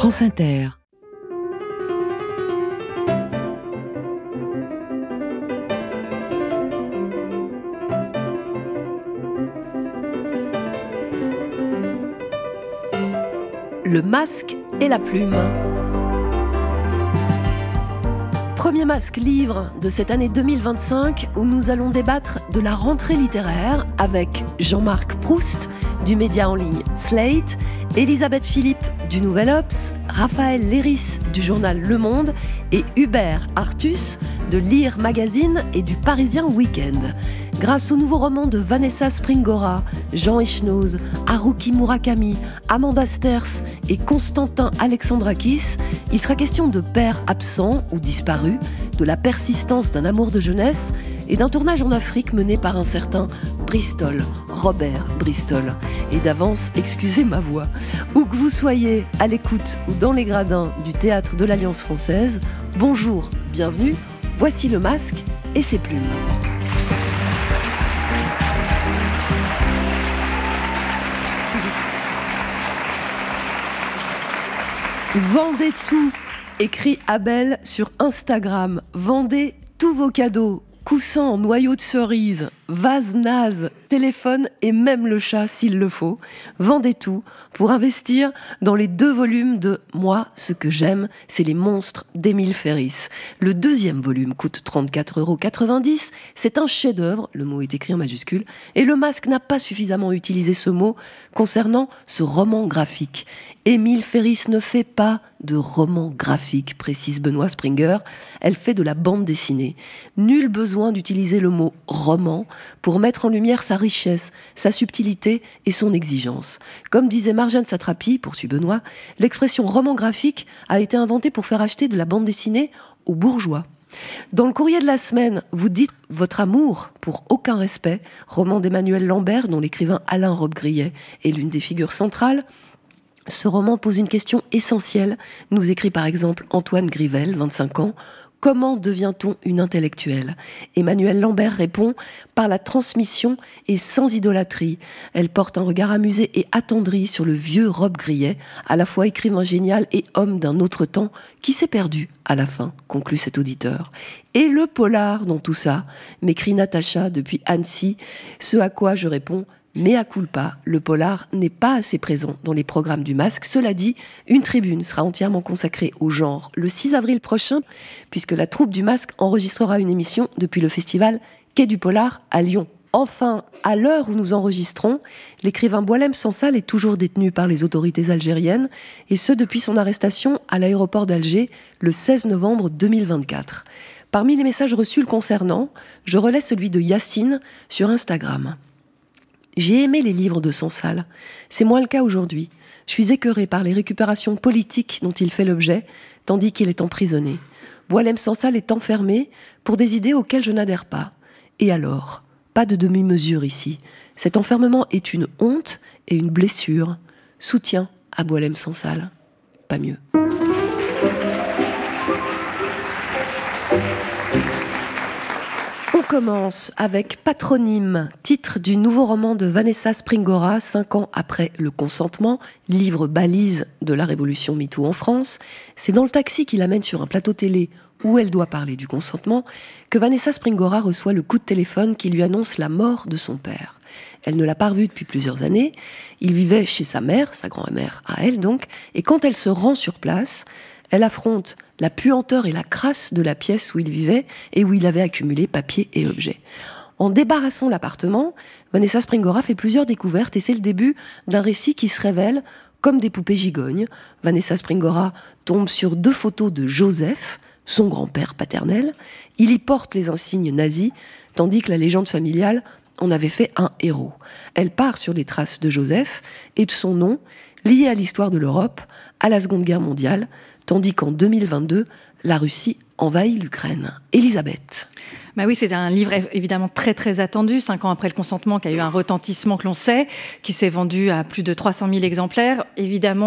France Inter. Le masque et la plume. Premier masque livre de cette année 2025 où nous allons débattre de la rentrée littéraire avec Jean-Marc Proust du média en ligne Slate, Elisabeth Philippe du Nouvel Obs, Raphaël Léris du journal Le Monde et Hubert Artus de Lire Magazine et du Parisien Week-end. Grâce au nouveau roman de Vanessa Springora, Jean Echnoz, Haruki Murakami, Amanda Sters et Constantin Alexandrakis, il sera question de pères absents ou disparus, de la persistance d'un amour de jeunesse et d'un tournage en Afrique mené par un certain Bristol, Robert Bristol. Et d'avance, excusez ma voix. Où que vous soyez, à l'écoute ou dans les gradins du théâtre de l'Alliance française, bonjour, bienvenue, voici le masque et ses plumes. Vendez tout, écrit Abel sur Instagram. Vendez tous vos cadeaux, coussins, noyaux de cerise, vases nazes, téléphone et même le chat s'il le faut. Vendez tout pour investir dans les 2 volumes de Moi, ce que j'aime, c'est les monstres d'Émile Ferris. Le 2e volume coûte 34,90 €. C'est un chef-d'œuvre, le mot est écrit en majuscule, et le masque n'a pas suffisamment utilisé ce mot concernant ce roman graphique. Émile Ferris ne fait pas de roman graphique, précise Benoît Springer, elle fait de la bande dessinée. Nul besoin d'utiliser le mot roman pour mettre en lumière sa richesse, sa subtilité et son exigence. Comme disait Marjane Satrapi, poursuit Benoît, l'expression roman graphique a été inventée pour faire acheter de la bande dessinée aux bourgeois. Dans le courrier de la semaine, vous dites votre amour pour Aucun respect, roman d'Emmanuel Lambert dont l'écrivain Alain Robbe-Grillet est l'une des figures centrales. Ce roman pose une question essentielle, nous écrit par exemple Antoine Grivel, 25 ans. Comment devient-on une intellectuelle ? Emmanuel Lambert répond « Par la transmission et sans idolâtrie ». Elle porte un regard amusé et attendri sur le vieux Robbe-Grillet, à la fois écrivain génial et homme d'un autre temps, qui s'est perdu à la fin, conclut cet auditeur. Et le polar dans tout ça, m'écrit Natacha depuis Annecy, ce à quoi je réponds « Mea culpa, le polar n'est pas assez présent dans les programmes du masque. Cela dit, une tribune sera entièrement consacrée au genre le 6 avril prochain, puisque la troupe du masque enregistrera une émission depuis le festival Quai du Polar à Lyon. Enfin, à l'heure où nous enregistrons, l'écrivain Boualem Sansal est toujours détenu par les autorités algériennes, et ce depuis son arrestation à l'aéroport d'Alger le 16 novembre 2024. Parmi les messages reçus le concernant, je relais celui de Yacine sur Instagram. J'ai aimé les livres de Sansal. C'est moins le cas aujourd'hui. Je suis écœurée par les récupérations politiques dont il fait l'objet, tandis qu'il est emprisonné. Boualem Sansal est enfermé pour des idées auxquelles je n'adhère pas. Et alors ? Pas de demi-mesure ici. Cet enfermement est une honte et une blessure. Soutien à Boualem Sansal. Pas mieux. On commence avec Patronyme, titre du nouveau roman de Vanessa Springora, 5 ans après le consentement, livre balise de la révolution MeToo en France. C'est dans le taxi qui l'amène sur un plateau télé où elle doit parler du consentement que Vanessa Springora reçoit le coup de téléphone qui lui annonce la mort de son père. Elle ne l'a pas revu depuis plusieurs années. Il vivait chez sa mère, sa grand-mère à elle donc, et quand elle se rend sur place, elle affronte la puanteur et la crasse de la pièce où il vivait et où il avait accumulé papiers et objets. En débarrassant l'appartement, Vanessa Springora fait plusieurs découvertes et c'est le début d'un récit qui se révèle comme des poupées gigognes. Vanessa Springora tombe sur 2 photos de Joseph, son grand-père paternel. Il y porte les insignes nazis, tandis que la légende familiale en avait fait un héros. Elle part sur les traces de Joseph et de son nom, lié à l'histoire de l'Europe, à la Seconde Guerre mondiale, tandis qu'en 2022, la Russie envahit l'Ukraine. Elisabeth. Bah oui, c'est un livre évidemment très très attendu, 5 ans après le consentement, qui a eu un retentissement que l'on sait, qui s'est vendu à plus de 300 000 exemplaires. Évidemment,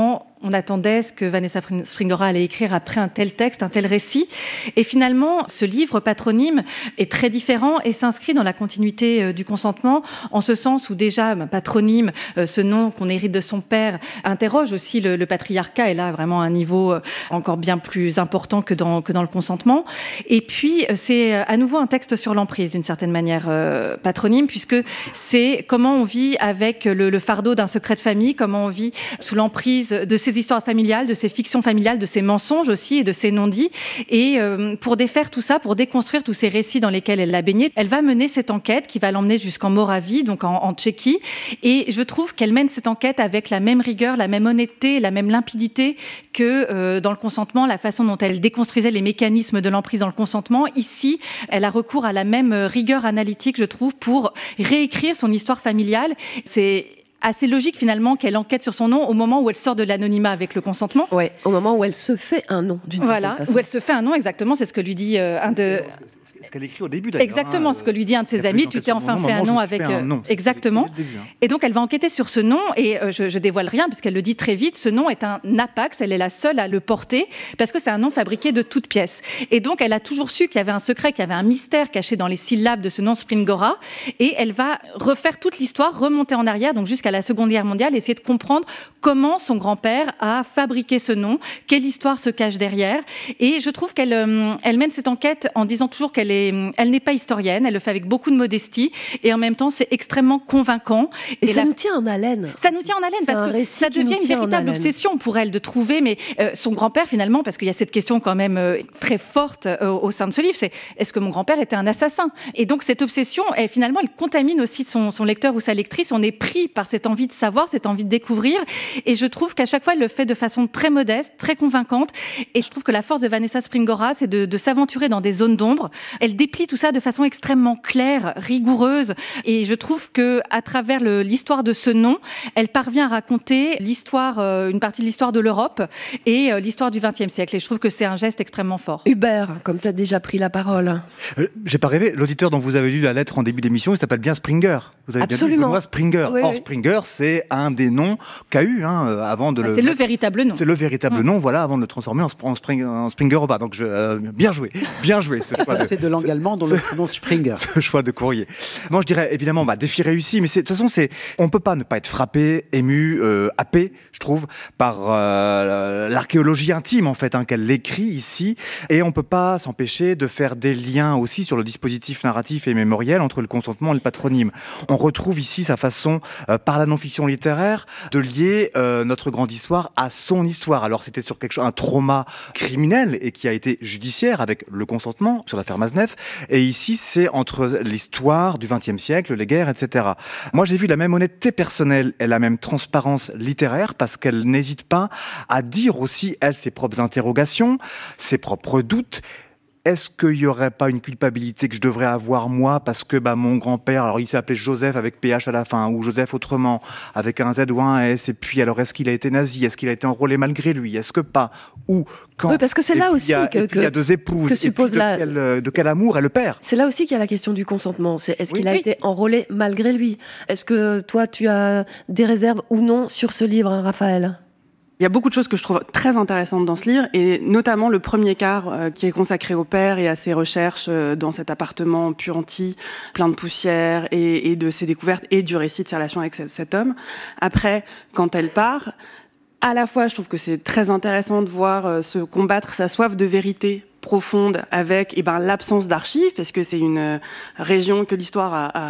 on attendait ce que Vanessa Springora allait écrire après un tel texte, un tel récit. Et finalement, ce livre, Patronyme, est très différent et s'inscrit dans la continuité du consentement, en ce sens où déjà, patronyme, ce nom qu'on hérite de son père, interroge aussi le patriarcat, et là, vraiment à un niveau encore bien plus important que dans le consentement. Et puis, c'est à nouveau un texte sur l'emprise, d'une certaine manière, Patronyme, puisque c'est comment on vit avec le fardeau d'un secret de famille, comment on vit sous l'emprise de ces histoires familiales, de ces fictions familiales, de ces mensonges aussi et de ces non-dits. Et pour défaire tout ça, pour déconstruire tous ces récits dans lesquels elle l'a baignée, elle va mener cette enquête qui va l'emmener jusqu'en Moravie, donc en Tchéquie. Et je trouve qu'elle mène cette enquête avec la même rigueur, la même honnêteté, la même limpidité que dans le consentement, la façon dont elle déconstruisait les mécanismes de l'emprise dans le consentement. Ici, elle a recours à la même rigueur analytique, je trouve, pour réécrire son histoire familiale. C'est assez logique finalement qu'elle enquête sur son nom au moment où elle sort de l'anonymat avec le consentement. Oui, au moment où elle se fait un nom, d'une certaine façon. Où elle se fait un nom, exactement, c'est ce que lui dit un de... Ce qu'elle écrit au début d'ailleurs. Exactement, ce que lui dit un de ses amis, tu t'es enfin fait un nom avec... Exactement. Et donc elle va enquêter sur ce nom, et je dévoile rien, puisqu'elle le dit très vite, ce nom est un Napax, elle est la seule à le porter, parce que c'est un nom fabriqué de toutes pièces. Et donc elle a toujours su qu'il y avait un secret, qu'il y avait un mystère caché dans les syllabes de ce nom Springora, et elle va refaire toute l'histoire, remonter en arrière, donc jusqu'à la Seconde Guerre mondiale, essayer de comprendre comment son grand-père a fabriqué ce nom, quelle histoire se cache derrière. Et je trouve qu'elle mène cette enquête en disant toujours qu'elle n'est pas historienne, elle le fait avec beaucoup de modestie, et en même temps c'est extrêmement convaincant. Et ça nous tient en haleine. Ça nous tient en haleine, parce que ça devient une véritable obsession pour elle de trouver, mais son grand-père finalement, parce qu'il y a cette question quand même très forte au sein de ce livre, c'est est-ce que mon grand-père était un assassin? Et donc cette obsession, finalement, elle contamine aussi son lecteur ou sa lectrice. On est pris par cette envie de savoir, cette envie de découvrir, et je trouve qu'à chaque fois elle le fait de façon très modeste, très convaincante, et je trouve que la force de Vanessa Springora, c'est de s'aventurer dans des zones d'ombre. Elle déplie tout ça de façon extrêmement claire, rigoureuse, et je trouve que à travers l'histoire de ce nom, elle parvient à raconter l'histoire, une partie de l'histoire de l'Europe et l'histoire du XXe siècle. Et je trouve que c'est un geste extrêmement fort. Hubert, comme tu as déjà pris la parole. J'ai pas rêvé. L'auditeur dont vous avez lu la lettre en début d'émission, il s'appelle bien Springer. Vous avez Absolument. bien lu Benoît Springer. Oui, Or, oui. Springer, c'est un des noms qu'a eu avant de C'est le véritable nom. C'est le véritable nom, voilà, avant de le transformer en Springerova. Donc, bien joué, ce choix. C'est de langue allemande, on le prononce Springer. Ce choix de courrier. Moi, je dirais évidemment, défi réussi, mais de toute façon, on peut pas ne pas être frappé, ému, happé, je trouve, par l'archéologie intime en fait qu'elle écrit ici, et on peut pas s'empêcher de faire des liens aussi sur le dispositif narratif et mémoriel entre le consentement et le patronyme. On retrouve ici sa façon, par la non-fiction littéraire, de lier notre grande histoire à son histoire. Alors c'était sur un trauma criminel et qui a été judiciaire avec le consentement sur l'affaire Maznef, et ici c'est entre l'histoire du XXe siècle, les guerres, etc. Moi j'ai vu la même honnêteté personnelle et la même transparence littéraire, parce qu'elle n'hésite pas à dire aussi, elle, ses propres interrogations, ses propres doutes. Est-ce qu'il n'y aurait pas une culpabilité que je devrais avoir moi, parce que mon grand-père, alors il s'appelait Joseph avec PH à la fin, ou Joseph autrement, avec un Z ou un S, et puis alors est-ce qu'il a été nazi, est-ce qu'il a été enrôlé malgré lui, est-ce que pas, ou quand? Oui, parce que c'est là aussi il y a deux épouses, que suppose de quel amour est le père? C'est là aussi qu'il y a la question du consentement. Est-ce qu'il a été enrôlé malgré lui? Est-ce que toi, tu as des réserves ou non sur ce livre, Raphaël? Il y a beaucoup de choses que je trouve très intéressantes dans ce livre, et notamment le premier quart qui est consacré au père et à ses recherches dans cet appartement puanti, plein de poussière, et de ses découvertes et du récit de sa relation avec cet homme. Après, quand elle part, à la fois je trouve que c'est très intéressant de voir se combattre sa soif de vérité profonde avec l'absence d'archives, parce que c'est une région que l'histoire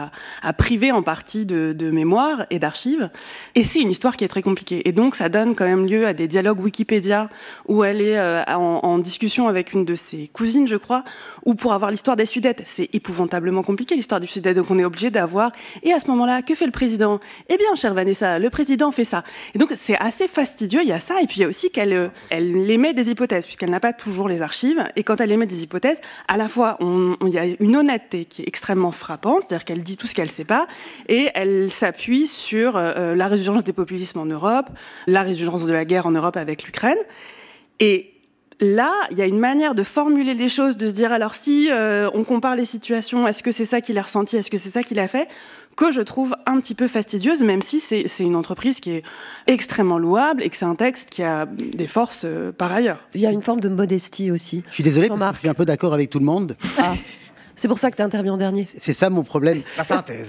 a privée en partie de mémoire et d'archives, et c'est une histoire qui est très compliquée, et donc ça donne quand même lieu à des dialogues Wikipédia où elle est en discussion avec une de ses cousines, je crois, où pour avoir l'histoire des Sudètes, c'est épouvantablement compliqué l'histoire du Sudète, donc on est obligé d'avoir, et à ce moment-là, que fait le président? Eh bien, chère Vanessa, le président fait ça, et donc c'est assez fastidieux, il y a ça, et puis il y a aussi qu'elle émet des hypothèses, puisqu'elle n'a pas toujours les archives, et quand elle émet des hypothèses, à la fois, il y a une honnêteté qui est extrêmement frappante, c'est-à-dire qu'elle dit tout ce qu'elle ne sait pas, et elle s'appuie sur la résurgence des populismes en Europe, la résurgence de la guerre en Europe avec l'Ukraine, et Là, il y a une manière de formuler les choses, de se dire alors si on compare les situations, est-ce que c'est ça qu'il a ressenti, est-ce que c'est ça qu'il a fait, que je trouve un petit peu fastidieuse, même si c'est une entreprise qui est extrêmement louable et que c'est un texte qui a des forces par ailleurs. Il y a une forme de modestie aussi. Je suis désolé parce que Jean-Marc. je suis un peu d'accord avec tout le monde. Ah, c'est pour ça que tu interviens en dernier. C'est ça mon problème. La synthèse.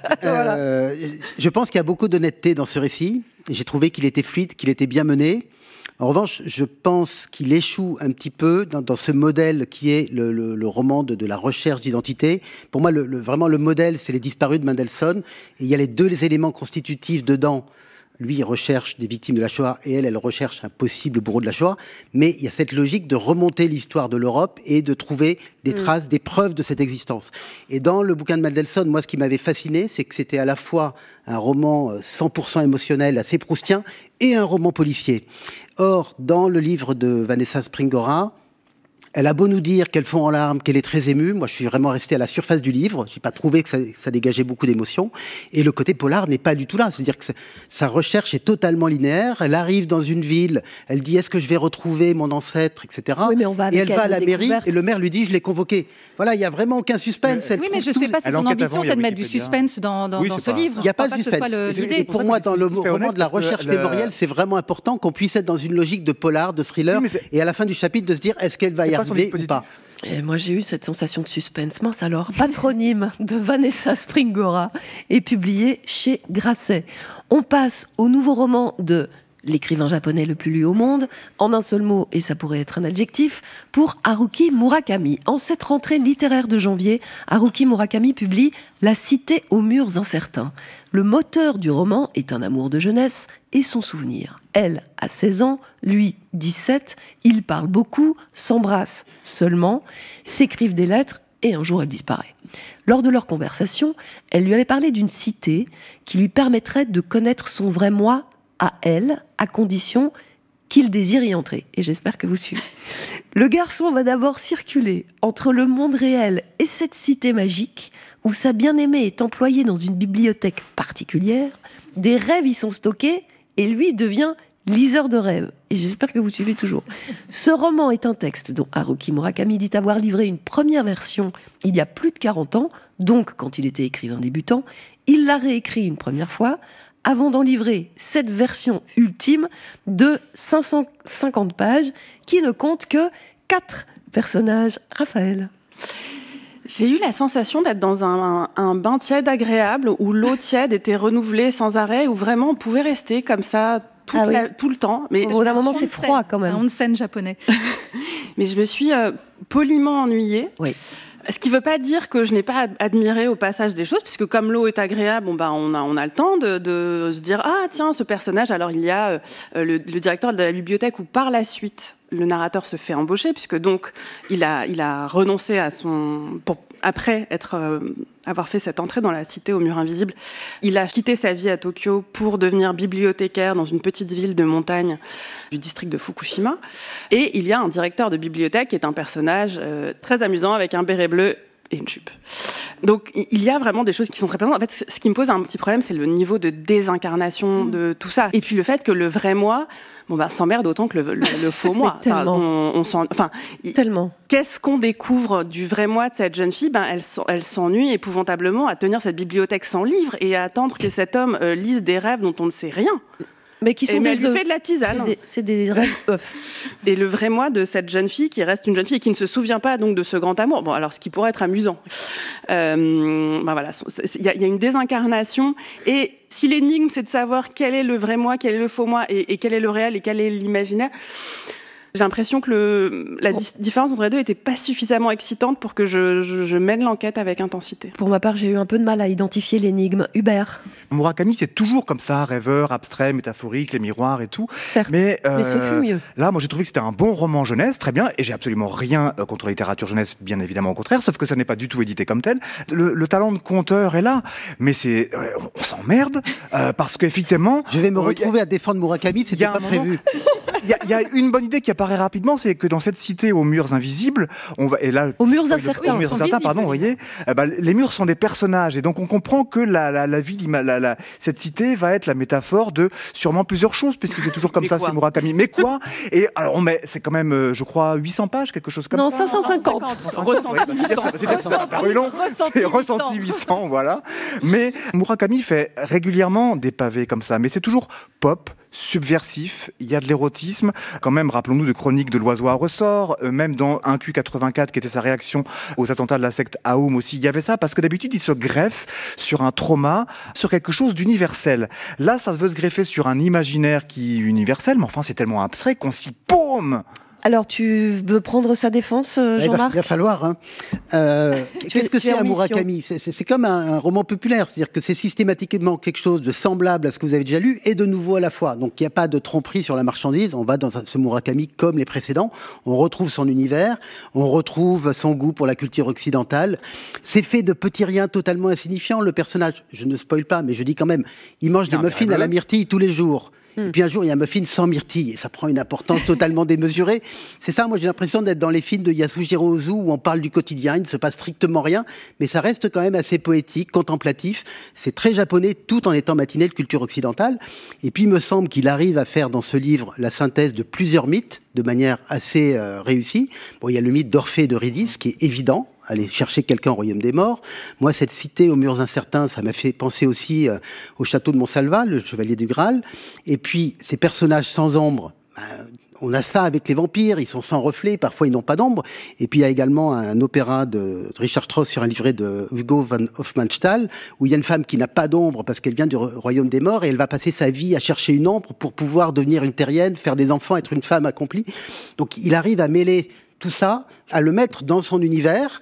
Je pense qu'il y a beaucoup d'honnêteté dans ce récit. Et j'ai trouvé qu'il était fluide, qu'il était bien mené. En revanche, je pense qu'il échoue un petit peu dans ce modèle qui est le roman de la recherche d'identité. Pour moi, vraiment, le modèle, c'est Les Disparus de Mendelssohn. Et il y a les deux éléments constitutifs dedans. Lui, il recherche des victimes de la Shoah et elle recherche un possible bourreau de la Shoah. Mais il y a cette logique de remonter l'histoire de l'Europe et de trouver des traces, des preuves de cette existence. Et dans le bouquin de Mendelssohn, moi, ce qui m'avait fasciné, c'est que c'était à la fois un roman 100% émotionnel, assez proustien, et un roman policier. Or, dans le livre de Vanessa Springora, elle a beau nous dire qu'elle fond en larmes, qu'elle est très émue. Moi, je suis vraiment resté à la surface du livre. J'ai pas trouvé que ça dégageait beaucoup d'émotions. Et le côté polar n'est pas du tout là. C'est-à-dire que sa recherche est totalement linéaire. Elle arrive dans une ville. Elle dit, est-ce que je vais retrouver mon ancêtre, etc. Oui, mais on va avec et elle va à la mairie découverte. et le maire lui dit, je l'ai convoqué. Voilà, il y a vraiment aucun suspense. Elle Oui, mais trouve je ne tout- sais pas si Elle son enquête ambition, avant, il y a c'est de mettre du Wikipédia. suspense dans Oui, c'est ce pas- livre. Il n'y a Je pas crois de que ce soit suspense. l'idée. Et pour moi, dans le c'est honnête roman de la parce que recherche le- mémorielle, c'est vraiment important qu'on puisse être dans une logique de polar, de thriller, Oui, mais c'est- et à la fin du chapitre de se dire, est-ce qu'elle va y C'est pas son arriver ou dispositif. pas? Et moi, j'ai eu cette sensation de suspense. Mince alors, Patronyme de Vanessa Springora est publié chez Grasset. On passe au nouveau roman de l'écrivain japonais le plus lu au monde, en un seul mot, et ça pourrait être un adjectif, pour Haruki Murakami. En cette rentrée littéraire de janvier, Haruki Murakami publie La cité aux murs incertains. Le moteur du roman est un amour de jeunesse et son souvenir. Elle a 16 ans, lui 17, ils parlent beaucoup, s'embrassent seulement, s'écrivent des lettres et un jour elle disparaît. Lors de leur conversation, elle lui avait parlé d'une cité qui lui permettrait de connaître son vrai moi à elle, à condition qu'il désire y entrer. Et j'espère que vous suivez. Le garçon va d'abord circuler entre le monde réel et cette cité magique où sa bien-aimée est employée dans une bibliothèque particulière. Des rêves y sont stockés et lui devient liseur de rêves. Et j'espère que vous suivez toujours. Ce roman est un texte dont Haruki Murakami dit avoir livré une première version il y a plus de 40 ans, donc quand il était écrivain débutant. Il l'a réécrit une première fois avant d'en livrer cette version ultime de 550 pages qui ne compte que 4 personnages. Raphaël. J'ai eu la sensation d'être dans un bain tiède agréable où l'eau tiède était renouvelée sans arrêt, où vraiment on pouvait rester comme ça tout le temps. Mais Au bout d'un moment, c'est froid quand même. Un onsen japonais. Mais je me suis poliment ennuyée. Oui. Ce qui ne veut pas dire que je n'ai pas admiré au passage des choses, puisque comme l'eau est agréable, on a le temps de se dire « Ah tiens, ce personnage, alors il y a le directeur de la bibliothèque où par la suite, le narrateur se fait embaucher, puisque donc il a renoncé à après avoir fait cette entrée dans la cité aux murs invisibles, il a quitté sa vie à Tokyo pour devenir bibliothécaire dans une petite ville de montagne du district de Fukushima. Et il y a un directeur de bibliothèque qui est un personnage très amusant avec un béret bleu et une jupe. Donc, il y a vraiment des choses qui sont très présentes. En fait, ce qui me pose un petit problème, c'est le niveau de désincarnation de tout ça. Et puis le fait que le vrai moi, s'emmerde autant que le faux moi. Tellement. Tellement. Qu'est-ce qu'on découvre du vrai moi de cette jeune fille ? Elle s'ennuie épouvantablement à tenir cette bibliothèque sans livres et à attendre que cet homme lise des rêves dont on ne sait rien. Mais qui sont mais elle des lui fait de la tisane. C'est des rêves œufs. Et le vrai moi de cette jeune fille qui reste une jeune fille et qui ne se souvient pas donc de ce grand amour. Bon, alors ce qui pourrait être amusant. Voilà, il y a une désincarnation. Et si l'énigme c'est de savoir quel est le vrai moi, quel est le faux moi et quel est le réel et quel est l'imaginaire. J'ai l'impression que la différence entre les deux n'était pas suffisamment excitante pour que je mène l'enquête avec intensité. Pour ma part, j'ai eu un peu de mal à identifier l'énigme. Hubert. Murakami, c'est toujours comme ça, rêveur, abstrait, métaphorique, les miroirs et tout. Certes, mais ce fut mieux. Là, moi, j'ai trouvé que c'était un bon roman jeunesse, très bien, et j'ai absolument rien contre la littérature jeunesse, bien évidemment au contraire, sauf que ça n'est pas du tout édité comme tel. Le talent de conteur est là, mais on s'emmerde, parce qu'effectivement... Je vais me retrouver à défendre Murakami, c'était pas prévu. Il y a une bonne idée qui n'a apparaît rapidement, c'est que dans cette cité aux murs invisibles, aux murs incertains, vous voyez, les murs sont des personnages, et donc on comprend que la ville, cette cité va être la métaphore de sûrement plusieurs choses, puisque c'est toujours comme ça, c'est Murakami. Mais quoi? Et alors, c'est quand même, je crois, 800 pages, quelque chose comme ça. Non, 550. Ressenti 800, voilà. Mais Murakami fait régulièrement des pavés comme ça, mais c'est toujours pop, subversif, il y a de l'érotisme. Quand même, rappelons-nous de Chroniques de l'oiseau à ressort, même dans 1Q84, qui était sa réaction aux attentats de la secte Aoum aussi, il y avait ça, parce que d'habitude, il se greffe sur un trauma, sur quelque chose d'universel. Là, ça veut se greffer sur un imaginaire qui est universel, mais enfin, c'est tellement abstrait qu'on s'y paume. Alors, tu veux prendre sa défense, Jean-Marc ? Il va falloir. Hein. Qu'est-ce que c'est un Murakami ? C'est comme un roman populaire, c'est-à-dire que c'est systématiquement quelque chose de semblable à ce que vous avez déjà lu et de nouveau à la fois. Donc, il n'y a pas de tromperie sur la marchandise. On va dans ce Murakami comme les précédents. On retrouve son univers, on retrouve son goût pour la culture occidentale. C'est fait de petits riens totalement insignifiants. Le personnage, je ne spoil pas, mais je dis quand même, il mange des muffins à la myrtille tous les jours. Et puis un jour, il y a un muffin sans myrtille, et ça prend une importance totalement démesurée. C'est ça, moi j'ai l'impression d'être dans les films de Yasujiro Ozu, où on parle du quotidien, il ne se passe strictement rien, mais ça reste quand même assez poétique, contemplatif. C'est très japonais, tout en étant matiné de culture occidentale. Et puis il me semble qu'il arrive à faire dans ce livre la synthèse de plusieurs mythes, de manière assez réussie. Bon, il y a le mythe d'Orphée et d'Eurydice, qui est évident, aller chercher quelqu'un au royaume des morts. Moi, cette cité aux murs incertains, ça m'a fait penser aussi au château de Montsalvat, le chevalier du Graal. Et puis, ces personnages sans ombre, on a ça avec les vampires, ils sont sans reflet, parfois ils n'ont pas d'ombre. Et puis il y a également un opéra de Richard Strauss sur un livret de Hugo van Hofmannsthal, où il y a une femme qui n'a pas d'ombre parce qu'elle vient du royaume des morts, et elle va passer sa vie à chercher une ombre pour pouvoir devenir une terrienne, faire des enfants, être une femme accomplie. Donc il arrive à mêler tout ça, à le mettre dans son univers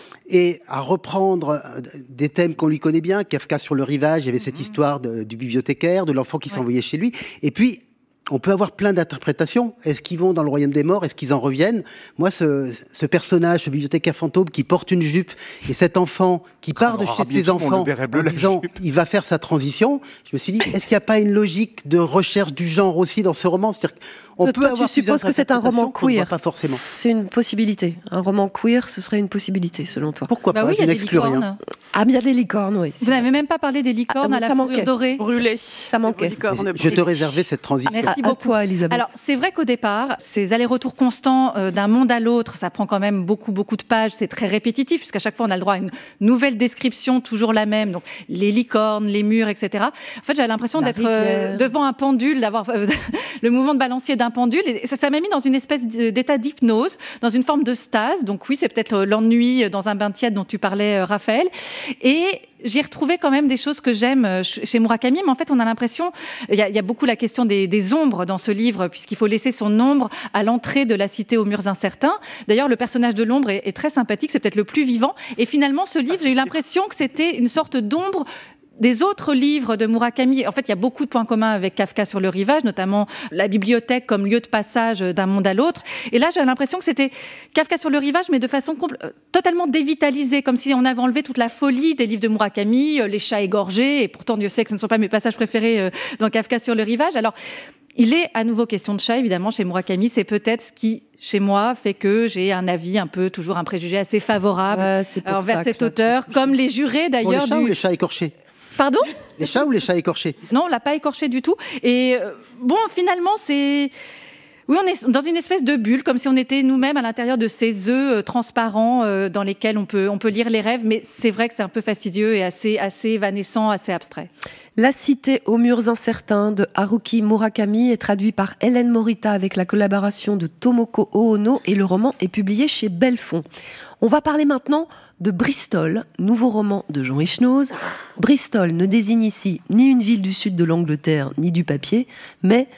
et à reprendre des thèmes qu'on lui connaît bien. Kafka sur le rivage, il y avait cette histoire du bibliothécaire, de l'enfant qui s'envoyait chez lui. Et puis, on peut avoir plein d'interprétations. Est-ce qu'ils vont dans le royaume des morts? Est-ce qu'ils en reviennent? Moi, ce personnage, ce bibliothécaire fantôme qui porte une jupe, et cet enfant qui part de chez ses enfants en disant il va faire sa transition, je me suis dit, est-ce qu'il n'y a pas une logique de recherche du genre aussi dans ce roman? C'est-à-dire qu'on peut avoir tu supposes que c'est un roman queer? Pas forcément. C'est une possibilité. Un roman queer, ce serait une possibilité, selon toi? Pourquoi pas? Oui, Je n'exclus rien. Ah, il y a des licornes, oui. Vous n'avez même pas parlé des licornes à la fourrure dorée. Brûlées. Ça manquait. Je te réservais cette transition. Merci beaucoup. À toi, Elisabeth. Alors, c'est vrai qu'au départ, ces allers-retours constants d'un monde à l'autre, ça prend quand même beaucoup de pages, c'est très répétitif, puisqu'à chaque fois, on a le droit à une nouvelle description, toujours la même, donc les licornes, les murs, etc. En fait, j'avais l'impression d'être devant un pendule, d'avoir le mouvement de balancier d'un pendule, et ça m'a mis dans une espèce d'état d'hypnose, dans une forme de stase. Donc oui, c'est peut-être l'ennui dans un bain tiède dont tu parlais, Raphaël. Et j'ai retrouvé quand même des choses que j'aime chez Murakami, mais en fait, on a l'impression, il y a beaucoup la question des ombres dans ce livre, puisqu'il faut laisser son ombre à l'entrée de la cité aux murs incertains. D'ailleurs, le personnage de l'ombre est très sympathique, c'est peut-être le plus vivant. Et finalement, ce livre, j'ai eu l'impression que c'était une sorte d'ombre des autres livres de Murakami. En fait, il y a beaucoup de points communs avec Kafka sur le rivage, notamment la bibliothèque comme lieu de passage d'un monde à l'autre. Et là, j'ai l'impression que c'était Kafka sur le rivage, mais de façon totalement dévitalisée, comme si on avait enlevé toute la folie des livres de Murakami, les chats égorgés, et pourtant, Dieu sait que ce ne sont pas mes passages préférés dans Kafka sur le rivage. Alors, il est à nouveau question de chat, évidemment, chez Murakami. C'est peut-être ce qui, chez moi, fait que j'ai un avis toujours un préjugé assez favorable envers cet auteur, comme les jurés d'ailleurs. Les chats ou les chats écorchés? Pardon? Les chats ou les chats écorchés? Non, on l'a pas écorché du tout. Et bon, finalement, c'est... Oui, on est dans une espèce de bulle, comme si on était nous-mêmes à l'intérieur de ces œufs transparents dans lesquels on peut lire les rêves. Mais c'est vrai que c'est un peu fastidieux et assez évanescent, assez abstrait. La cité aux murs incertains de Haruki Murakami est traduit par Hélène Morita avec la collaboration de Tomoko Oono, et le roman est publié chez Belfond. On va parler maintenant de Bristol, nouveau roman de Jean Echenoz. Bristol ne désigne ici ni une ville du sud de l'Angleterre, ni du papier, mais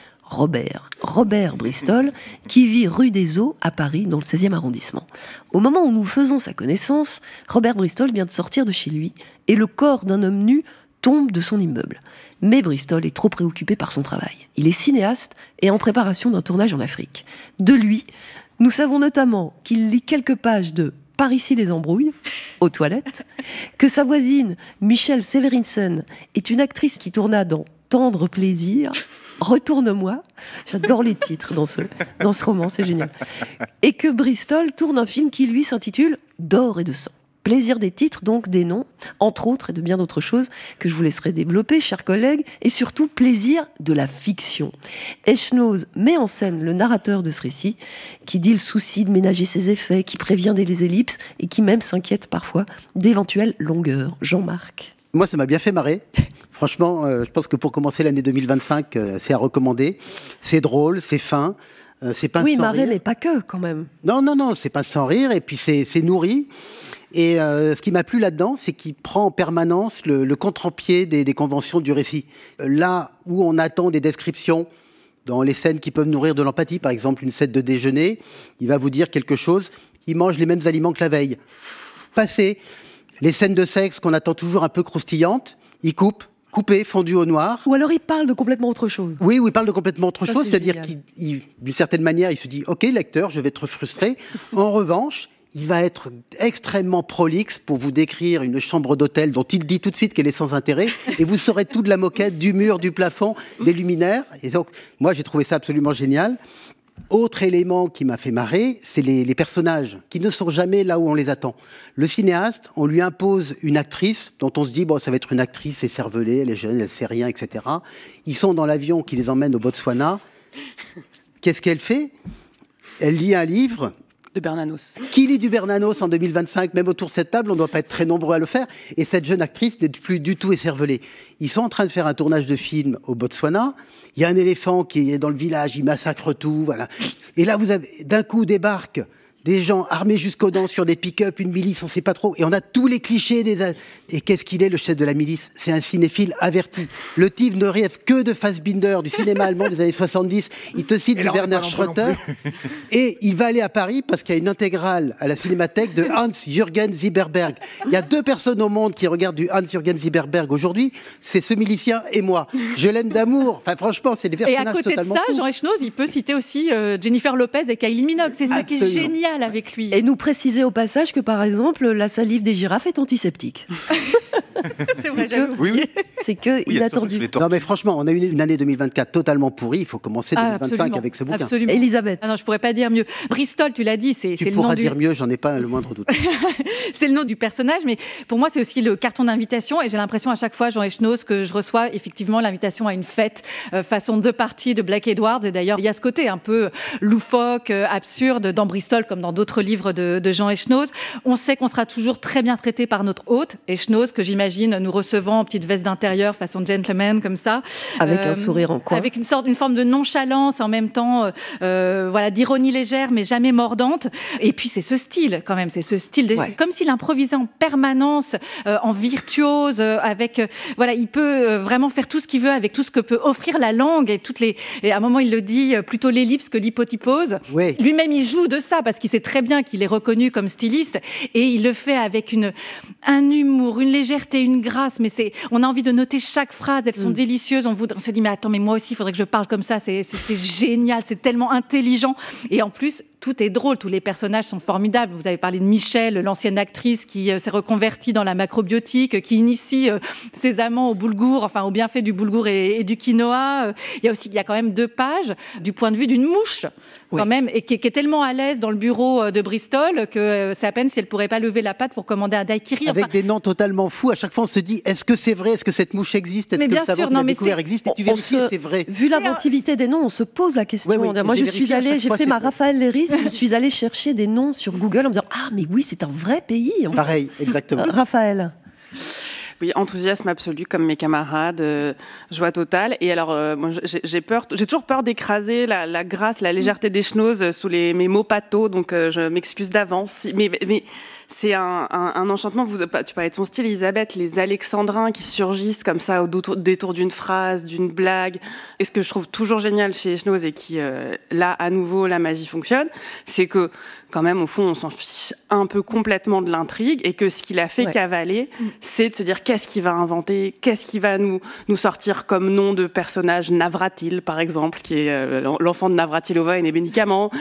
Robert Bristol, qui vit rue des Eaux à Paris, dans le 16e arrondissement. Au moment où nous faisons sa connaissance, Robert Bristol vient de sortir de chez lui et le corps d'un homme nu tombe de son immeuble. Mais Bristol est trop préoccupé par son travail. Il est cinéaste et en préparation d'un tournage en Afrique. De lui, nous savons notamment qu'il lit quelques pages de Par ici les embrouilles, aux toilettes, que sa voisine, Michelle Severinsen, est une actrice qui tourna dans tendre plaisir, Retourne-moi. J'adore les titres dans ce roman, c'est génial. Et que Bristol tourne un film qui, lui, s'intitule D'or et de sang. Plaisir des titres, donc des noms, entre autres, et de bien d'autres choses que je vous laisserai développer, chers collègues, et surtout plaisir de la fiction. Eshnoz met en scène le narrateur de ce récit, qui dit le souci de ménager ses effets, qui prévient des ellipses, et qui même s'inquiète parfois d'éventuelles longueurs. Jean-Marc. Moi, ça m'a bien fait marrer. Franchement, je pense que pour commencer l'année 2025, c'est à recommander. C'est drôle, c'est fin, c'est pas oui, sans marrer, rire. mais pas que, quand même. Non, c'est pas sans rire, et puis c'est nourri. Et ce qui m'a plu là-dedans, c'est qu'il prend en permanence le contre-pied des conventions du récit. Là où on attend des descriptions dans les scènes qui peuvent nourrir de l'empathie, par exemple une scène de déjeuner, il va vous dire quelque chose, il mange les mêmes aliments que la veille. Passé. Les scènes de sexe qu'on attend toujours un peu croustillantes, il coupé, fondu au noir. Ou alors il parle de complètement autre chose. Oui, il parle de complètement autre chose, c'est-à-dire génial. d'une certaine manière, il se dit « Ok, lecteur, je vais être frustré ». En revanche, il va être extrêmement prolixe pour vous décrire une chambre d'hôtel dont il dit tout de suite qu'elle est sans intérêt, et vous saurez tout de la moquette, du mur, du plafond, des luminaires. Et donc, moi, j'ai trouvé ça absolument génial. Autre élément qui m'a fait marrer, c'est les personnages, qui ne sont jamais là où on les attend. Le cinéaste, on lui impose une actrice, dont on se dit, bon, ça va être une actrice écervelée, elle est jeune, elle sait rien, etc. Ils sont dans l'avion qui les emmène au Botswana. Qu'est-ce qu'elle fait ? Elle lit un livre. De Bernanos. Qui lit du Bernanos en 2025 ? Même autour de cette table, on ne doit pas être très nombreux à le faire. Et cette jeune actrice n'est plus du tout écervelée. Ils sont en train de faire un tournage de film au Botswana. Il y a un éléphant qui est dans le village, il massacre tout. Voilà. Et là, vous avez d'un coup débarquent des gens armés jusqu'aux dents sur des pick-up, une milice, on ne sait pas trop. Et on a tous les clichés Et qu'est-ce qu'il est, le chef de la milice ? C'est un cinéphile averti. Le type ne rêve que de Fassbinder, du cinéma allemand des années 70. Il te cite du Werner Schröter. Et il va aller à Paris parce qu'il y a une intégrale à la Cinémathèque de Hans-Jürgen Zieberberg. Il y a 2 personnes au monde qui regardent du Hans-Jürgen Zieberberg aujourd'hui. C'est ce milicien et moi. Je l'aime d'amour. Enfin, franchement, c'est des personnages totalement fous. Et à côté de ça, fous. Jean Eshnoz, il peut citer aussi Jennifer Lopez et Kylie Minogue. C'est ça qui est génial avec lui. Et nous préciser au passage que, par exemple, la salive des girafes est antiseptique. C'est vrai, j'avais oublié. C'est que inattendu. Non, mais franchement, on a eu une année 2024 totalement pourrie. Il faut commencer 2025 absolument, avec ce bouquin. Absolument. Elisabeth. Ah non, je pourrais pas dire mieux. Bristol, tu l'as dit, c'est Tu le nom pourras du... dire mieux, j'en ai pas le moindre doute. C'est le nom du personnage, mais pour moi, c'est aussi le carton d'invitation. Et j'ai l'impression à chaque fois, Jean Eshnoz, que je reçois effectivement l'invitation à une fête façon 2 parties de Black Edwards. Et d'ailleurs, il y a ce côté un peu loufoque, absurde dans Bristol, comme dans d'autres livres de Jean Eshnoz. On sait qu'on sera toujours très bien traité par notre hôte, Eshnoz, que j'imagine nous recevant en petite veste d'intérieur façon gentleman comme ça, avec un sourire en coin, avec une forme de nonchalance en même temps, voilà, d'ironie légère mais jamais mordante. Et puis c'est ce style quand même, comme s'il improvisait en permanence, en virtuose, avec voilà, il peut vraiment faire tout ce qu'il veut avec tout ce que peut offrir la langue et à un moment il le dit, plutôt l'ellipse que l'hypotypose. Ouais. Lui-même il joue de ça parce qu'il sait très bien qu'il est reconnu comme styliste et il le fait avec un humour, une légèreté, une grâce, mais on a envie de noter chaque phrase, elles sont délicieuses, on se dit mais attends, mais moi aussi il faudrait que je parle comme ça, c'est génial, c'est tellement intelligent et en plus tout est drôle, tous les personnages sont formidables. Vous avez parlé de Michel, l'ancienne actrice qui s'est reconvertie dans la macrobiotique, qui initie ses amants au boulgour, enfin au bienfait du boulgour et du quinoa. Il y a quand même 2 pages du point de vue d'une mouche, quand même, et qui est tellement à l'aise dans le bureau de Bristol que c'est à peine si elle pourrait pas lever la patte pour commander un daiquiri. Avec des noms totalement fous. À chaque fois, on se dit, est-ce que c'est vrai ? Est-ce que cette mouche existe ? Est-ce que le savant qu'il a découvert existe ? Et tu vérifies, c'est vrai. Vu l'inventivité des noms, on se pose la question. Oui. Moi, j'ai fait ma Raphaël Léris, je suis allée chercher des noms sur Google en me disant « Ah, mais oui, c'est un vrai pays !» Pareil, exactement. Raphaël. Oui, enthousiasme absolu comme mes camarades, joie totale. Et alors, moi, j'ai toujours peur d'écraser la grâce, la légèreté d'Eshnoz sous mes mots pathos, donc je m'excuse d'avance. Mais c'est un enchantement. Tu parlais de son style, Elisabeth, les alexandrins qui surgissent comme ça au détour d'une phrase, d'une blague. Et ce que je trouve toujours génial chez Eshnoz et qui, là, à nouveau, la magie fonctionne, c'est que, quand même, au fond, on s'en fiche un peu complètement de l'intrigue et que ce qu'il a fait cavaler, c'est de se dire qu'est-ce qu'il va inventer, qu'est-ce qu'il va nous sortir comme nom de personnage, Navratil par exemple, qui est l'enfant de Navratilova et des médicaments.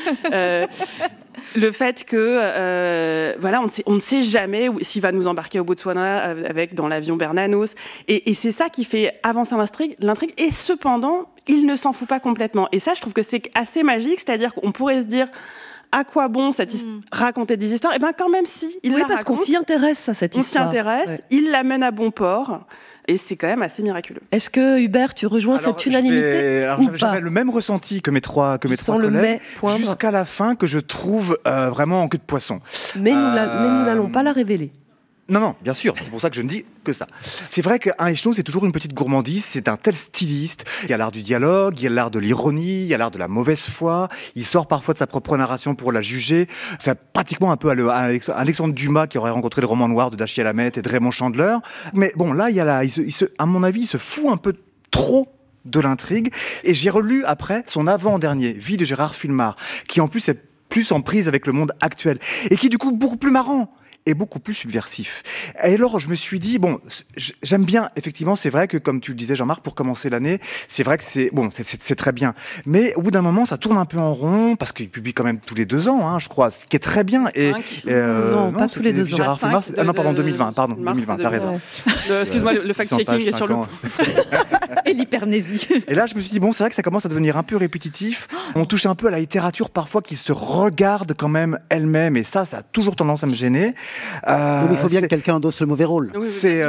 Le fait que, on ne sait jamais s'il va nous embarquer au Botswana avec dans l'avion Bernanos. Et c'est ça qui fait avancer l'intrigue. Et cependant, il ne s'en fout pas complètement. Et ça, je trouve que c'est assez magique. C'est-à-dire qu'on pourrait se dire, à quoi bon raconter des histoires ? Eh bien, quand même, si. Il la parce qu'on s'y intéresse à cette histoire. On s'y intéresse, il l'amène à bon port. Et c'est quand même assez miraculeux. Est-ce que, Hubert, tu rejoins cette unanimité ou pas ? J'avais le même ressenti que mes trois collègues, jusqu'à la fin, que je trouve vraiment en queue de poisson. Mais nous n'allons pas la révéler. Non, bien sûr, c'est pour ça que je ne dis que ça. C'est vrai qu'un Echenoz, c'est toujours une petite gourmandise, c'est un tel styliste. Il y a l'art du dialogue, il y a l'art de l'ironie, il y a l'art de la mauvaise foi. Il sort parfois de sa propre narration pour la juger. C'est pratiquement un peu Alexandre Dumas qui aurait rencontré le roman noir de Dashiell Hammett et de Raymond Chandler. Mais bon, là, à mon avis, il se fout un peu trop de l'intrigue. Et j'ai relu après son avant-dernier, Vie de Gérard Fulmar, qui en plus est plus en prise avec le monde actuel. Et qui est du coup beaucoup plus marrant. Et beaucoup plus subversif. Et alors, je me suis dit, bon, j'aime bien, effectivement, c'est vrai que, comme tu le disais, Jean-Marc, pour commencer l'année, c'est vrai que c'est très bien. Mais au bout d'un moment, ça tourne un peu en rond, parce qu'il publie quand même tous les 2 ans, hein, je crois, ce qui est très bien. Non, pas tous les 2 ans. Gérard Fulmar, 2020, t'as raison. Excuse-moi, le fact-checking est sur le coup. Et l'hypermnésie. Et là, je me suis dit, bon, c'est vrai que ça commence à devenir un peu répétitif. On touche un peu à la littérature, parfois, qui se regarde quand même elle-même, et ça a toujours tendance à me gêner. Mais il faut bien que quelqu'un endosse le mauvais rôle. C'est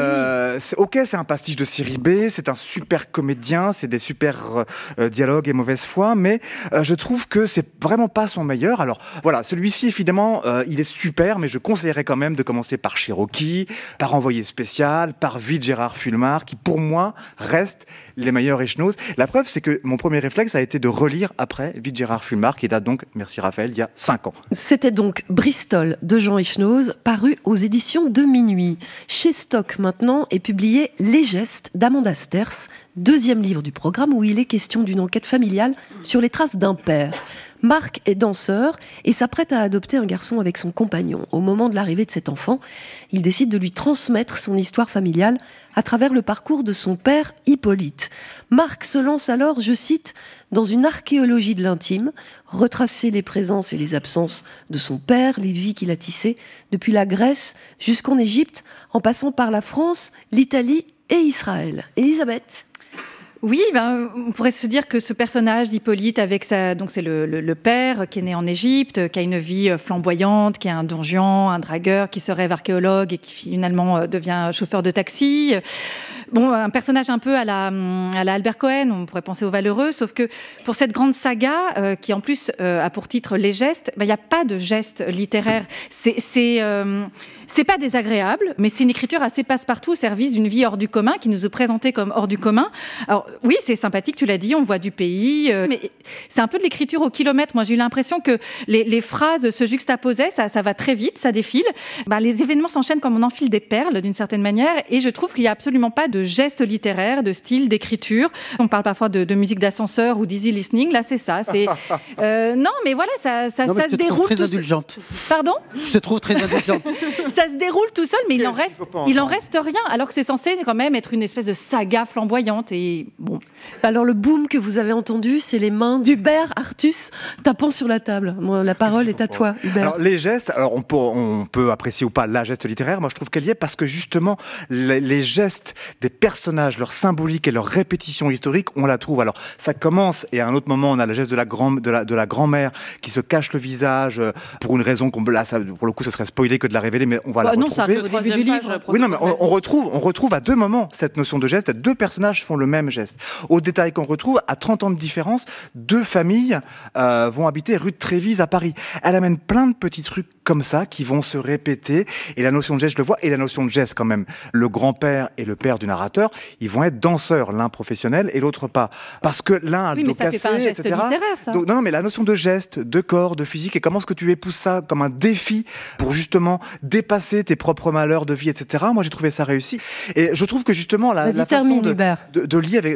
un pastiche de série B, c'est un super comédien, c'est des super dialogues et mauvaise foi, mais je trouve que c'est vraiment pas son meilleur. Alors voilà, celui-ci évidemment, il est super, mais je conseillerais quand même de commencer par Cherokee, par Envoyé spécial, par Vie de Gérard Fulmar, qui pour moi restent les meilleurs Echenoz. La preuve, c'est que mon premier réflexe a été de relire après Vie de Gérard Fulmar, qui date donc, merci Raphaël, il y a 5 ans. C'était donc Bristol de Jean Echenoz, paru aux éditions de Minuit. Chez Stock maintenant est publié Les Gestes d'Amanda Sterz, 2e livre du programme où il est question d'une enquête familiale sur les traces d'un père. Marc est danseur et s'apprête à adopter un garçon avec son compagnon. Au moment de l'arrivée de cet enfant, il décide de lui transmettre son histoire familiale à travers le parcours de son père Hippolyte. Marc se lance alors, je cite, dans une archéologie de l'intime, retracer les présences et les absences de son père, les vies qu'il a tissées depuis la Grèce jusqu'en Égypte, en passant par la France, l'Italie et Israël. Elisabeth ? Oui, on pourrait se dire que ce personnage d'Hippolyte, donc c'est le père qui est né en Égypte, qui a une vie flamboyante, qui est un Don Juan, un dragueur, qui se rêve archéologue et qui finalement devient chauffeur de taxi. Bon, un personnage un peu à la Albert Cohen, on pourrait penser au Valeureux, sauf que pour cette grande saga, qui en plus a pour titre Les Gestes, il n'y a pas de gestes littéraires. C'est pas désagréable, mais c'est une écriture assez passe-partout au service d'une vie hors du commun, qui nous est présentée comme hors du commun. Alors oui, c'est sympathique, tu l'as dit, on voit du pays, mais c'est un peu de l'écriture au kilomètre. Moi, j'ai eu l'impression que les phrases se juxtaposaient, ça va très vite, ça défile. Les événements s'enchaînent comme on enfile des perles, d'une certaine manière, et je trouve qu'il n'y a absolument pas de gestes littéraires, de style, d'écriture. On parle parfois de musique d'ascenseur ou d'easy listening, là c'est ça. Non, mais voilà, ça se déroule très tout indulgente. Pardon ? Je te trouve très indulgente. Ça se déroule tout seul, mais il en reste rien, alors que c'est censé quand même être une espèce de saga flamboyante. Et bon. Alors le boom que vous avez entendu, c'est les mains d'Hubert Artus tapant sur la table. La parole est à toi, Hubert. Alors les gestes, on peut apprécier ou pas la geste littéraire. Moi, je trouve qu'elle y est parce que justement, les gestes des personnages, leur symbolique et leur répétition historique, on la trouve. Alors ça commence, et à un autre moment, on a le geste de la grand-mère qui se cache le visage pour une raison pour le coup, ce serait spoilé que de la révéler, mais on va la retrouver. Non, ça arrive au début du livre. Oui, non, mais on retrouve à 2 moments cette notion de geste. 2 personnages font le même geste. Au détail qu'on retrouve, à 30 ans de différence, 2 familles vont habiter rue de Trévise à Paris. Elle amène plein de petits trucs comme ça qui vont se répéter. Et la notion de geste, je le vois, et la notion de geste quand même. Le grand-père et le père du narrateur, ils vont être danseurs, l'un professionnel et l'autre pas. Parce que l'un a le dos cassé, fait pas un geste etc. littéraire, ça. Donc, non, mais la notion de geste, de corps, de physique, et comment est-ce que tu épouses ça comme un défi pour justement dépasser tes propres malheurs de vie, etc. Moi, j'ai trouvé ça réussi. Et je trouve que justement, la façon de lier avec...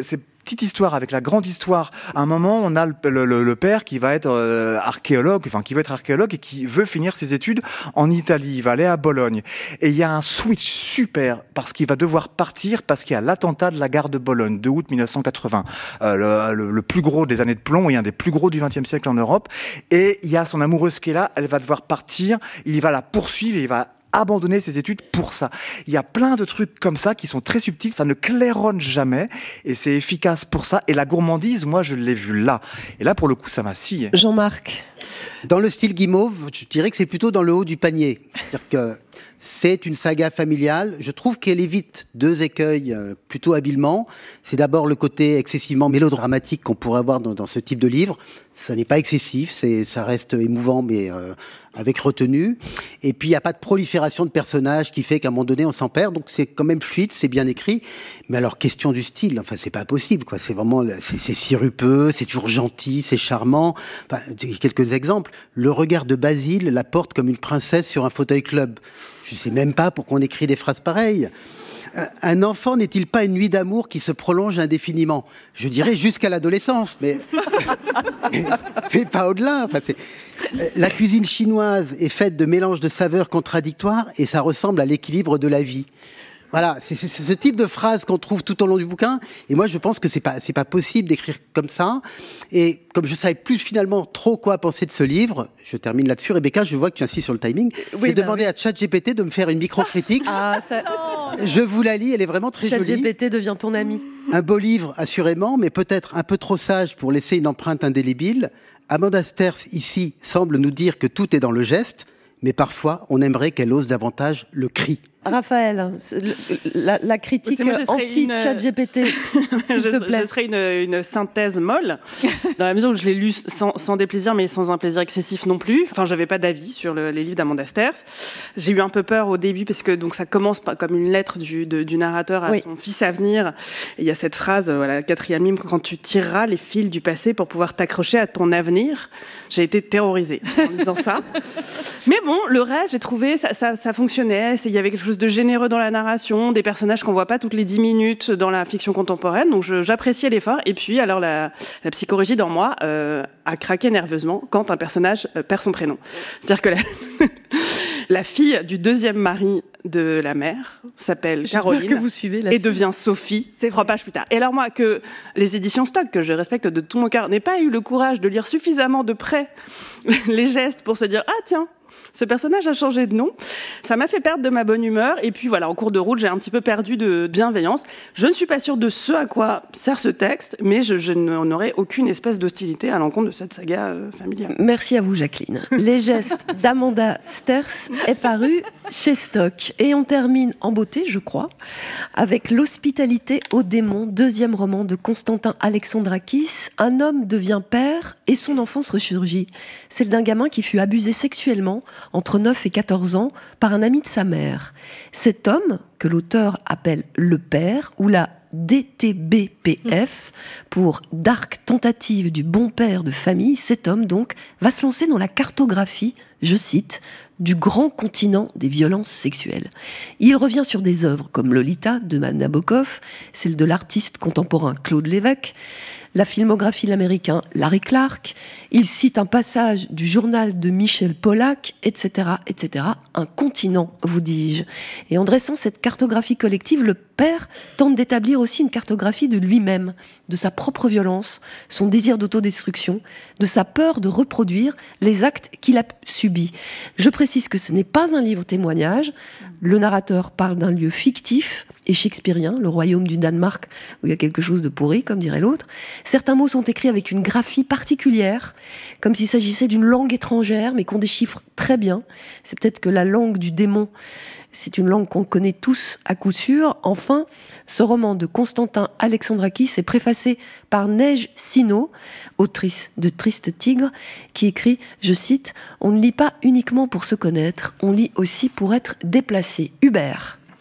petite histoire avec la grande histoire. À un moment, on a le père qui va être archéologue et qui veut finir ses études en Italie. Il va aller à Bologne. Et il y a un switch super parce qu'il va devoir partir parce qu'il y a l'attentat de la gare de Bologne, 2 août 1980. Le plus gros des années de plomb et un des plus gros du XXe siècle en Europe. Et il y a son amoureuse qui est là, elle va devoir partir, il va la poursuivre et il va abandonner ses études pour ça. Il y a plein de trucs comme ça qui sont très subtils, ça ne claironne jamais et c'est efficace pour ça. Et la gourmandise, moi je l'ai vu là. Et là pour le coup ça m'a scié. Jean-Marc. Dans le style Guimauve, je dirais que c'est plutôt dans le haut du panier. C'est-à-dire que c'est une saga familiale. Je trouve qu'elle évite 2 écueils plutôt habilement. C'est d'abord le côté excessivement mélodramatique qu'on pourrait avoir dans ce type de livre. Ça n'est pas excessif, ça reste émouvant, mais avec retenue. Et puis, il n'y a pas de prolifération de personnages qui fait qu'à un moment donné, on s'en perd. Donc, c'est quand même fluide, c'est bien écrit. Mais alors, question du style, enfin, c'est pas possible, quoi. C'est vraiment, c'est sirupeux, c'est toujours gentil, c'est charmant. Enfin, quelques exemples. Le regard de Basile la porte comme une princesse sur un fauteuil club. Je sais même pas pourquoi on écrit des phrases pareilles. Un enfant n'est-il pas une nuit d'amour qui se prolonge indéfiniment ? Je dirais jusqu'à l'adolescence, mais pas au-delà. Enfin, la cuisine chinoise est faite de mélanges de saveurs contradictoires et ça ressemble à l'équilibre de la vie. Voilà, c'est ce type de phrase qu'on trouve tout au long du bouquin. Et moi, je pense que c'est pas possible d'écrire comme ça. Et comme je savais plus finalement trop quoi penser de ce livre, je termine là-dessus. Rebecca, je vois que tu insistes sur le timing. J'ai demandé à ChatGPT de me faire une micro-critique. Je vous la lis, elle est vraiment très jolie. ChatGPT devient ton ami. Un beau livre, assurément, mais peut-être un peu trop sage pour laisser une empreinte indélébile. Amanda Sters, ici, semble nous dire que tout est dans le geste, mais parfois, on aimerait qu'elle ose davantage le cri. Raphaël, la critique anti-ChatGPT, s'il te plaît. Je serais une synthèse molle, dans la mesure où je l'ai lu sans déplaisir, mais sans un plaisir excessif non plus. Enfin, j'avais pas d'avis sur les livres d'Amanda Sters. J'ai eu un peu peur au début, parce que donc, ça commence comme une lettre du narrateur à son fils à venir. Et il y a cette phrase, voilà, 4e livre, quand tu tireras les fils du passé pour pouvoir t'accrocher à ton avenir. J'ai été terrorisée en lisant ça. Mais bon, le reste, j'ai trouvé, ça fonctionnait. Il y avait quelque chose de généreux dans la narration, des personnages qu'on voit pas toutes les 10 minutes dans la fiction contemporaine, donc j'appréciais l'effort. Et puis alors la psychorigide en moi a craqué nerveusement quand un personnage perd son prénom. C'est-à-dire que la fille du 2e mari de la mère s'appelle Caroline que vous suivez et devient Sophie 3 pages plus tard. Et alors moi, que les éditions Stock, que je respecte de tout mon cœur, n'aient pas eu le courage de lire suffisamment de près les gestes pour se dire « Ah tiens, ce personnage a changé de nom », ça m'a fait perdre de ma bonne humeur. Et puis voilà, en cours de route, j'ai un petit peu perdu de bienveillance. Je ne suis pas sûre de ce à quoi sert ce texte, mais je n'aurai aucune espèce d'hostilité à l'encontre de cette saga familiale. Merci à vous, Jacqueline. Les gestes d'Amanda Sters est paru chez Stock. Et on termine en beauté, je crois, avec L'hospitalité aux démons, 2e roman de Constantin Alexandrakis. Un homme devient père et son enfance ressurgit. Celle d'un gamin qui fut abusé sexuellement entre 9 et 14 ans par un ami de sa mère. Cet homme, que l'auteur appelle le père, ou la DTBPF, pour Dark Tentative du bon père de famille, cet homme donc va se lancer dans la cartographie, je cite, du grand continent des violences sexuelles. Il revient sur des œuvres comme Lolita de Nabokov, celle de l'artiste contemporain Claude Lévesque, la filmographie de l'américain Larry Clark. Il cite un passage du journal de Michel Pollack, etc., etc. Un continent, vous dis-je. Et en dressant cette cartographie collective, le père tente d'établir aussi une cartographie de lui-même, de sa propre violence, son désir d'autodestruction, de sa peur de reproduire les actes qu'il a subis. Je précise que ce n'est pas un livre témoignage. Le narrateur parle d'un lieu fictif et shakespearien, le royaume du Danemark, où il y a quelque chose de pourri, comme dirait l'autre. Certains mots sont écrits avec une graphie particulière, comme s'il s'agissait d'une langue étrangère, mais qu'on déchiffre très bien. C'est peut-être que la langue du démon, c'est une langue qu'on connaît tous à coup sûr. Enfin, ce roman de Constantin Alexandrakis est préfacé par Neige Sino, autrice de Triste Tigre, qui écrit, je cite, « On ne lit pas uniquement pour se connaître, on lit aussi pour être déplacé. » Hubert.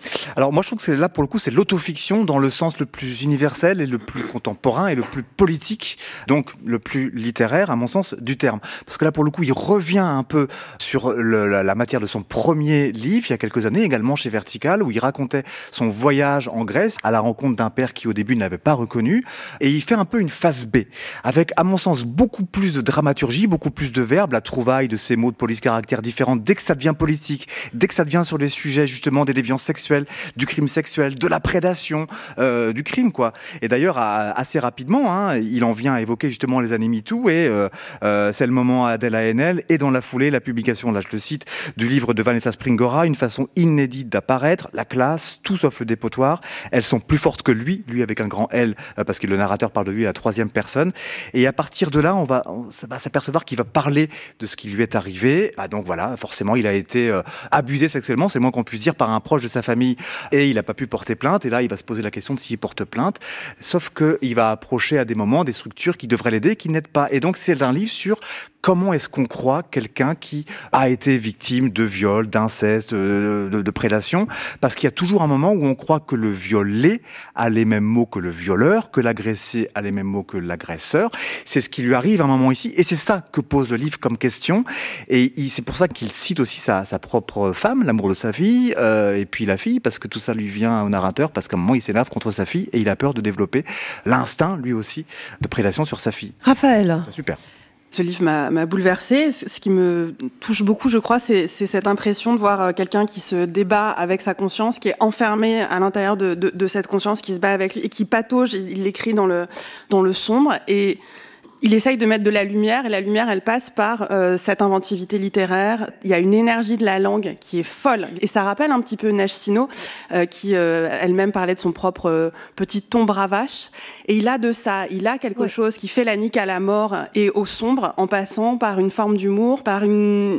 Alors moi je trouve que c'est là pour le coup c'est l'autofiction dans le sens le plus universel et le plus contemporain et le plus politique, donc le plus littéraire à mon sens du terme. Parce que là pour le coup il revient un peu sur la matière de son premier livre il y a quelques années également chez Vertical où il racontait son voyage en Grèce à la rencontre d'un père qui au début ne l'avait pas reconnu et il fait un peu une phase B avec à mon sens beaucoup plus de dramaturgie, beaucoup plus de verbes, la trouvaille de ces mots de police caractère différents dès que ça devient politique, dès que ça devient sur des sujets justement des déviances sexuelles, du crime sexuel, de la prédation, du crime quoi. Et d'ailleurs assez rapidement, il en vient à évoquer justement les années MeToo et c'est le moment à Adèle Haenel et dans la foulée la publication, là je le cite, du livre de Vanessa Springora, une façon inédite d'apparaître, la classe, tout sauf le dépotoir. Elles sont plus fortes que lui avec un grand L parce que le narrateur parle de lui à la troisième personne. Et à partir de là, on va s'apercevoir qu'il va parler de ce qui lui est arrivé. Donc voilà, forcément, il a été abusé sexuellement, c'est le moins qu'on puisse dire, par un proche de sa famille et il n'a pas pu porter plainte. Et là, il va se poser la question de s'il porte plainte. Sauf qu'il va approcher à des moments des structures qui devraient l'aider, qui n'aident pas. Et donc, c'est un livre sur comment est-ce qu'on croit quelqu'un qui a été victime de viol, d'inceste, de prédation. Parce qu'il y a toujours un moment où on croit que le violé a les mêmes mots que le violeur, que l'agressé a les mêmes mots que l'agresseur. C'est ce qui lui arrive à un moment ici. Et c'est ça que pose le livre comme question. Et c'est pour ça qu'il cite aussi sa propre femme, l'amour de sa fille, et puis la fille, parce que tout ça lui vient au narrateur, parce qu'à un moment, il s'énerve contre sa fille et il a peur de développer l'instinct, lui aussi, de prédation sur sa fille. Raphaël. C'est super. Ce livre m'a bouleversée. Ce qui me touche beaucoup, je crois, c'est cette impression de voir quelqu'un qui se débat avec sa conscience, qui est enfermé à l'intérieur de cette conscience, qui se bat avec lui et qui patauge. Il l'écrit dans le sombre et il essaye de mettre de la lumière, et la lumière, elle passe par cette inventivité littéraire. Il y a une énergie de la langue qui est folle. Et ça rappelle un petit peu Neige Sino, qui elle-même parlait de son propre petit ton bravache. Et il a de ça, il a quelque chose qui fait la nique à la mort et au sombre, en passant par une forme d'humour, par une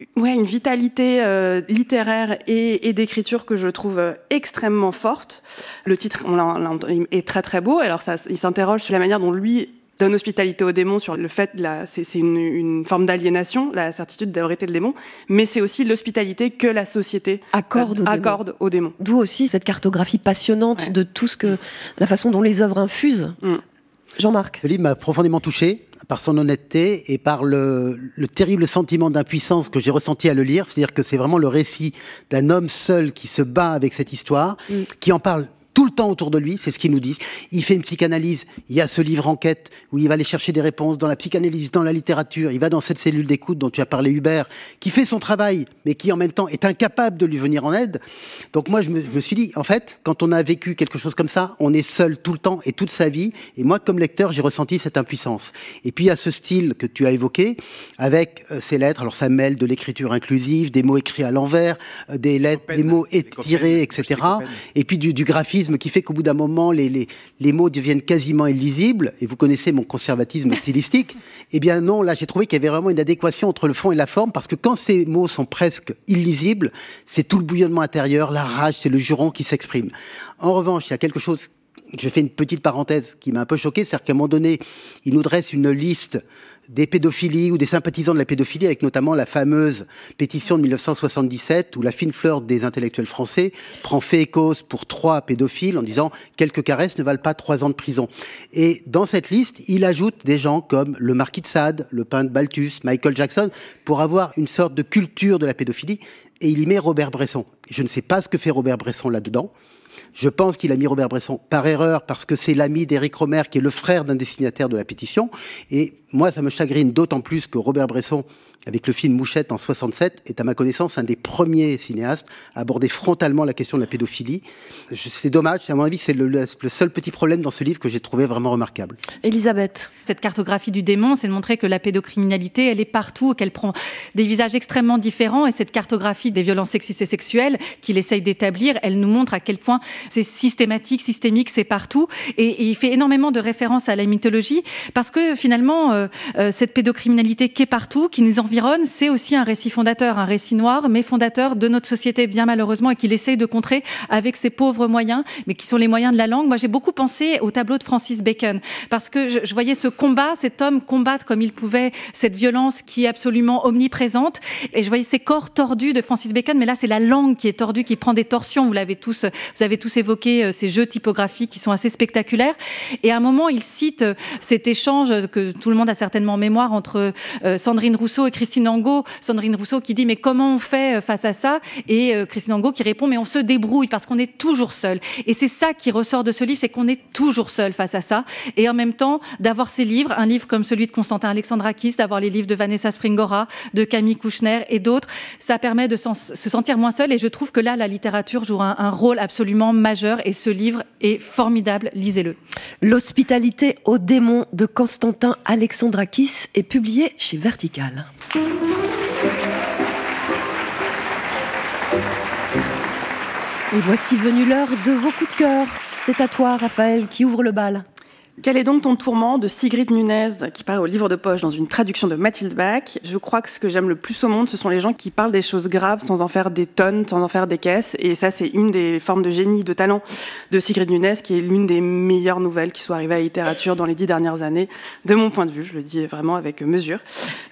vitalité littéraire et d'écriture que je trouve extrêmement forte. Le titre est très très beau. Alors il s'interroge sur la manière dont lui donne hospitalité au démon, sur le fait, c'est une forme d'aliénation, la certitude d'avoir été le démon, mais c'est aussi l'hospitalité que la société accorde au démon. D'où aussi cette cartographie passionnante de tout la façon dont les œuvres infusent. Jean-Marc. Ce livre m'a profondément touché par son honnêteté et par le terrible sentiment d'impuissance que j'ai ressenti à le lire. C'est-à-dire que c'est vraiment le récit d'un homme seul qui se bat avec cette histoire, qui en parle tout le temps autour de lui, c'est ce qu'ils nous disent. Il fait une psychanalyse, il y a ce livre enquête où il va aller chercher des réponses dans la psychanalyse, dans la littérature, il va dans cette cellule d'écoute dont tu as parlé Hubert, qui fait son travail, mais qui en même temps est incapable de lui venir en aide. Donc moi je me suis dit, en fait, quand on a vécu quelque chose comme ça, on est seul tout le temps et toute sa vie, et moi comme lecteur j'ai ressenti cette impuissance. Et puis il y a ce style que tu as évoqué, avec ces lettres, alors ça mêle de l'écriture inclusive, des mots écrits à l'envers, des lettres, des mots étirés, etc. Et puis du graphisme qui fait qu'au bout d'un moment, les mots deviennent quasiment illisibles, et vous connaissez mon conservatisme stylistique. Eh bien non, là j'ai trouvé qu'il y avait vraiment une adéquation entre le fond et la forme, parce que quand ces mots sont presque illisibles, c'est tout le bouillonnement intérieur, la rage, c'est le juron qui s'exprime. En revanche, il y a quelque chose, je fais une petite parenthèse qui m'a un peu choqué, c'est-à-dire qu'à un moment donné, il nous dresse une liste des pédophilies ou des sympathisants de la pédophilie, avec notamment la fameuse pétition de 1977 où la fine fleur des intellectuels français prend fait et cause pour 3 pédophiles en disant « quelques caresses ne valent pas 3 ans de prison ». Et dans cette liste, il ajoute des gens comme le marquis de Sade, le peintre Balthus, Michael Jackson, pour avoir une sorte de culture de la pédophilie, et il y met Robert Bresson. Je ne sais pas ce que fait Robert Bresson là-dedans. Je pense qu'il a mis Robert Bresson par erreur parce que c'est l'ami d'Éric Rohmer qui est le frère d'un des signataires de la pétition. Et moi, ça me chagrine d'autant plus que Robert Bresson, avec le film Mouchette en 67, est à ma connaissance un des premiers cinéastes à aborder frontalement la question de la pédophilie. C'est dommage, à mon avis, c'est le seul petit problème dans ce livre que j'ai trouvé vraiment remarquable. Elisabeth. Cette cartographie du démon, c'est de montrer que la pédocriminalité, elle est partout, qu'elle prend des visages extrêmement différents, et cette cartographie des violences sexistes et sexuelles qu'il essaye d'établir, elle nous montre à quel point point c'est systématique, systémique, c'est partout. Et il fait énormément de références à la mythologie parce que finalement, cette pédocriminalité qui est partout, qui nous environne, c'est aussi un récit fondateur, un récit noir, mais fondateur de notre société, bien malheureusement, et qu'il essaye de contrer avec ses pauvres moyens, mais qui sont les moyens de la langue. Moi, j'ai beaucoup pensé au tableau de Francis Bacon parce que je voyais ce combat, cet homme combattre comme il pouvait cette violence qui est absolument omniprésente. Et je voyais ces corps tordus de Francis Bacon, mais là, c'est la langue qui est tordue, qui prend des torsions. Vous avez tous évoqué ces jeux typographiques qui sont assez spectaculaires. Et à un moment, il cite cet échange que tout le monde a certainement en mémoire entre Sandrine Rousseau et Christine Angot. Sandrine Rousseau qui dit « Mais comment on fait face à ça ?» Et Christine Angot qui répond « Mais on se débrouille parce qu'on est toujours seul. » Et c'est ça qui ressort de ce livre, c'est qu'on est toujours seul face à ça. Et en même temps, d'avoir ces livres, un livre comme celui de Constantin Alexandrakis, d'avoir les livres de Vanessa Springora, de Camille Kouchner et d'autres, ça permet de se sentir moins seul. Et je trouve que là, la littérature joue un rôle absolument majeur. Et ce livre est formidable. Lisez-le. L'hospitalité aux démons de Constantin Alexandrakis est publié chez Vertical. Et voici venue l'heure de vos coups de cœur. C'est à toi, Raphaël, qui ouvre le bal. Quel est donc ton tourment de Sigrid Nunez, qui paraît au livre de poche dans une traduction de Mathilde Bach. Je crois que ce que j'aime le plus au monde, ce sont les gens qui parlent des choses graves sans en faire des tonnes, sans en faire des caisses. Et ça, c'est une des formes de génie, de talent de Sigrid Nunez, qui est l'une des meilleures nouvelles qui soit arrivée à la littérature dans les 10 dernières années, de mon point de vue. Je le dis vraiment avec mesure.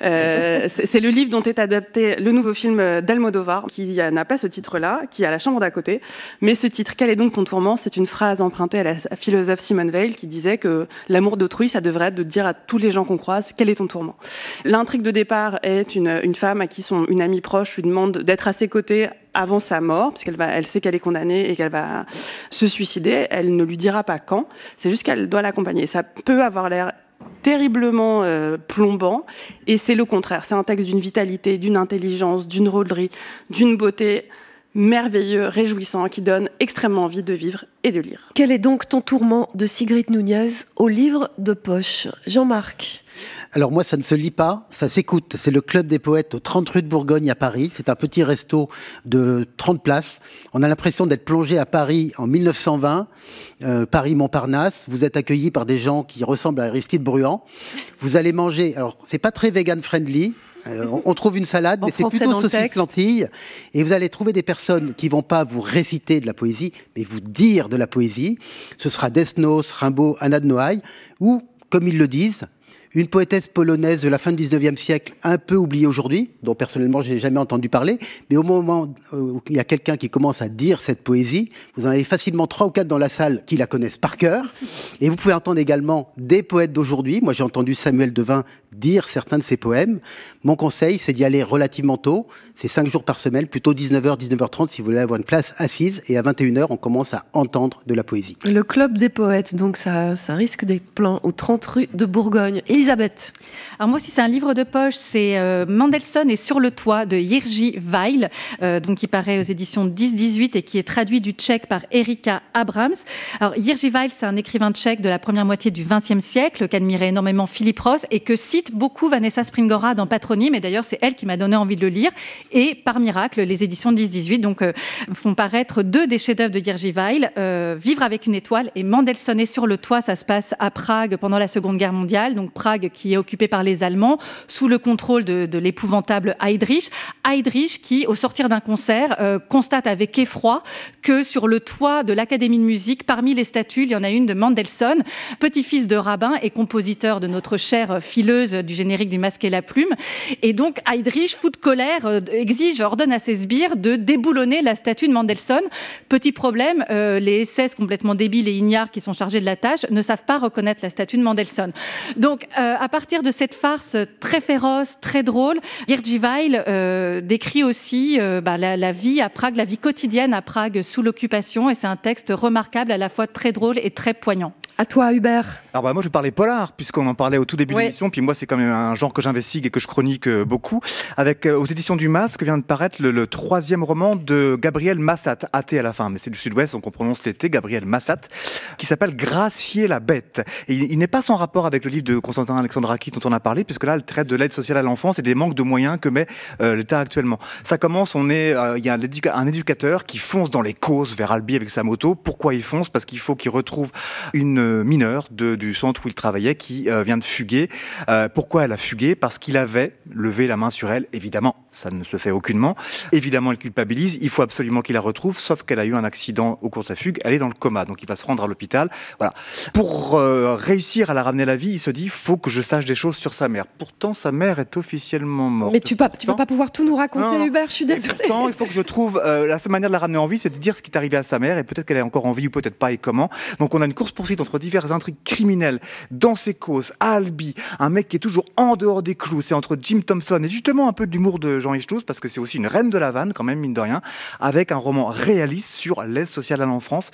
C'est le livre dont est adapté le nouveau film d'Almodovar, qui n'a pas ce titre-là, qui a La chambre d'à côté. Mais ce titre, quel est donc ton tourment ? C'est une phrase empruntée à la philosophe Simone Weil qui disait que l'amour d'autrui, ça devrait être de dire à tous les gens qu'on croise quel est ton tourment. L'intrigue de départ est une femme à qui une amie proche lui demande d'être à ses côtés avant sa mort, parce elle sait qu'elle est condamnée et qu'elle va se suicider. Elle ne lui dira pas quand, c'est juste qu'elle doit l'accompagner. Ça peut avoir l'air terriblement plombant, et c'est le contraire. C'est un texte d'une vitalité, d'une intelligence, d'une rôlerie, d'une beauté merveilleux, réjouissant, qui donne extrêmement envie de vivre et de lire. Quel est donc ton tourment de Sigrid Nunez au livre de poche ? Jean-Marc ? Alors moi, ça ne se lit pas, ça s'écoute. C'est le Club des Poètes au 30 rue de Bourgogne à Paris. C'est un petit resto de 30 places. On a l'impression d'être plongé à Paris en 1920, Paris-Montparnasse. Vous êtes accueillis par des gens qui ressemblent à Aristide Bruand. Vous allez manger, alors c'est pas très vegan-friendly, on trouve une salade, mais c'est plutôt saucisse lentilles. Et vous allez trouver des personnes qui vont pas vous réciter de la poésie, mais vous dire de la poésie. Ce sera Desnos, Rimbaud, Anna de Noailles, ou, comme ils le disent, une poétesse polonaise de la fin du 19e siècle, un peu oubliée aujourd'hui, dont personnellement je n'ai jamais entendu parler, mais au moment où il y a quelqu'un qui commence à dire cette poésie, vous en avez facilement 3 ou 4 dans la salle qui la connaissent par cœur, et vous pouvez entendre également des poètes d'aujourd'hui. Moi j'ai entendu Samuel Devin dire certains de ses poèmes. Mon conseil, c'est d'y aller relativement tôt, c'est 5 jours par semaine, plutôt 19h, 19h30 si vous voulez avoir une place assise, et à 21h on commence à entendre de la poésie. Le Club des Poètes, donc ça risque d'être plein au 30 rue de Bourgogne. Elisabeth. Alors moi aussi, c'est un livre de poche, c'est Mendelssohn est sur le toit de Jiří Weil, donc qui paraît aux éditions 10-18 et qui est traduit du tchèque par Erika Abrams. Alors Jiří Weil, c'est un écrivain tchèque de la première moitié du XXe siècle, qu'admirait énormément Philippe Ross et que cite beaucoup Vanessa Springora dans Patronyme, et d'ailleurs c'est elle qui m'a donné envie de le lire. Et par miracle, les éditions 10-18 donc font paraître 2 des chefs-d'œuvre de Jiří Weil, Vivre avec une étoile et Mendelssohn est sur le toit. Ça se passe à Prague pendant la Seconde Guerre mondiale, donc Prague qui est occupée par les Allemands sous le contrôle de l'épouvantable Heydrich. Heydrich qui, au sortir d'un concert, constate avec effroi que sur le toit de l'Académie de musique, parmi les statues, il y en a une de Mendelssohn, petit-fils de rabbin et compositeur de notre chère fileuse du générique du Masque et la Plume. Et donc Heydrich, fou de colère, ordonne à ses sbires de déboulonner la statue de Mendelssohn. Petit problème, les SS complètement débiles et ignares qui sont chargés de la tâche ne savent pas reconnaître la statue de Mendelssohn. Donc, à partir de cette farce très féroce, très drôle, Jiří Weil décrit aussi la vie à Prague, la vie quotidienne à Prague sous l'occupation, et c'est un texte remarquable, à la fois très drôle et très poignant. À toi, Hubert. Alors moi je vais parler polar, puisqu'on en parlait au tout début de l'émission, puis moi c'est quand même un genre que j'investigue et que je chronique beaucoup, avec aux éditions du Masque vient de paraître le 3e roman de Gabriel Massat, athée à la fin, mais c'est du Sud-Ouest, donc on prononce l'été, Gabriel Massat, qui s'appelle Gracier la bête. Et il n'est pas sans rapport avec le livre de Constantin Alexandrakis dont on a parlé, puisque là elle traite de l'aide sociale à l'enfance et des manques de moyens que met l'État actuellement. Ça commence, il y a un éducateur qui fonce dans les Causses vers Albi avec sa moto. Pourquoi il fonce ? Parce qu'il faut qu'il retrouve une mineure du centre où il travaillait qui vient de fuguer. Pourquoi elle a fugué ? Parce qu'il avait levé la main sur elle. Évidemment, ça ne se fait aucunement. Évidemment, il culpabilise. Il faut absolument qu'il la retrouve, sauf qu'elle a eu un accident au cours de sa fugue. Elle est dans le coma, donc il va se rendre à l'hôpital. Voilà. Pour réussir à la ramener à la vie, il se dit, il faut que je sache des choses sur sa mère. Pourtant, sa mère est officiellement morte. Mais tu vas pas pouvoir tout nous raconter, Hubert, je suis désolée. Pourtant, il faut que je trouve la seule manière de la ramener en vie, c'est de dire ce qui est arrivé à sa mère, et peut-être qu'elle est encore en vie ou peut-être pas, et comment. Donc on a une course-poursuite entre diverses intrigues criminelles dans ses causes, à Albi, un mec qui est toujours en dehors des clous, c'est entre Jim Thompson et justement un peu d'humour de Jean Hichlouz, parce que c'est aussi une reine de la vanne quand même, mine de rien, avec un roman réaliste sur l'aide sociale à l'enfance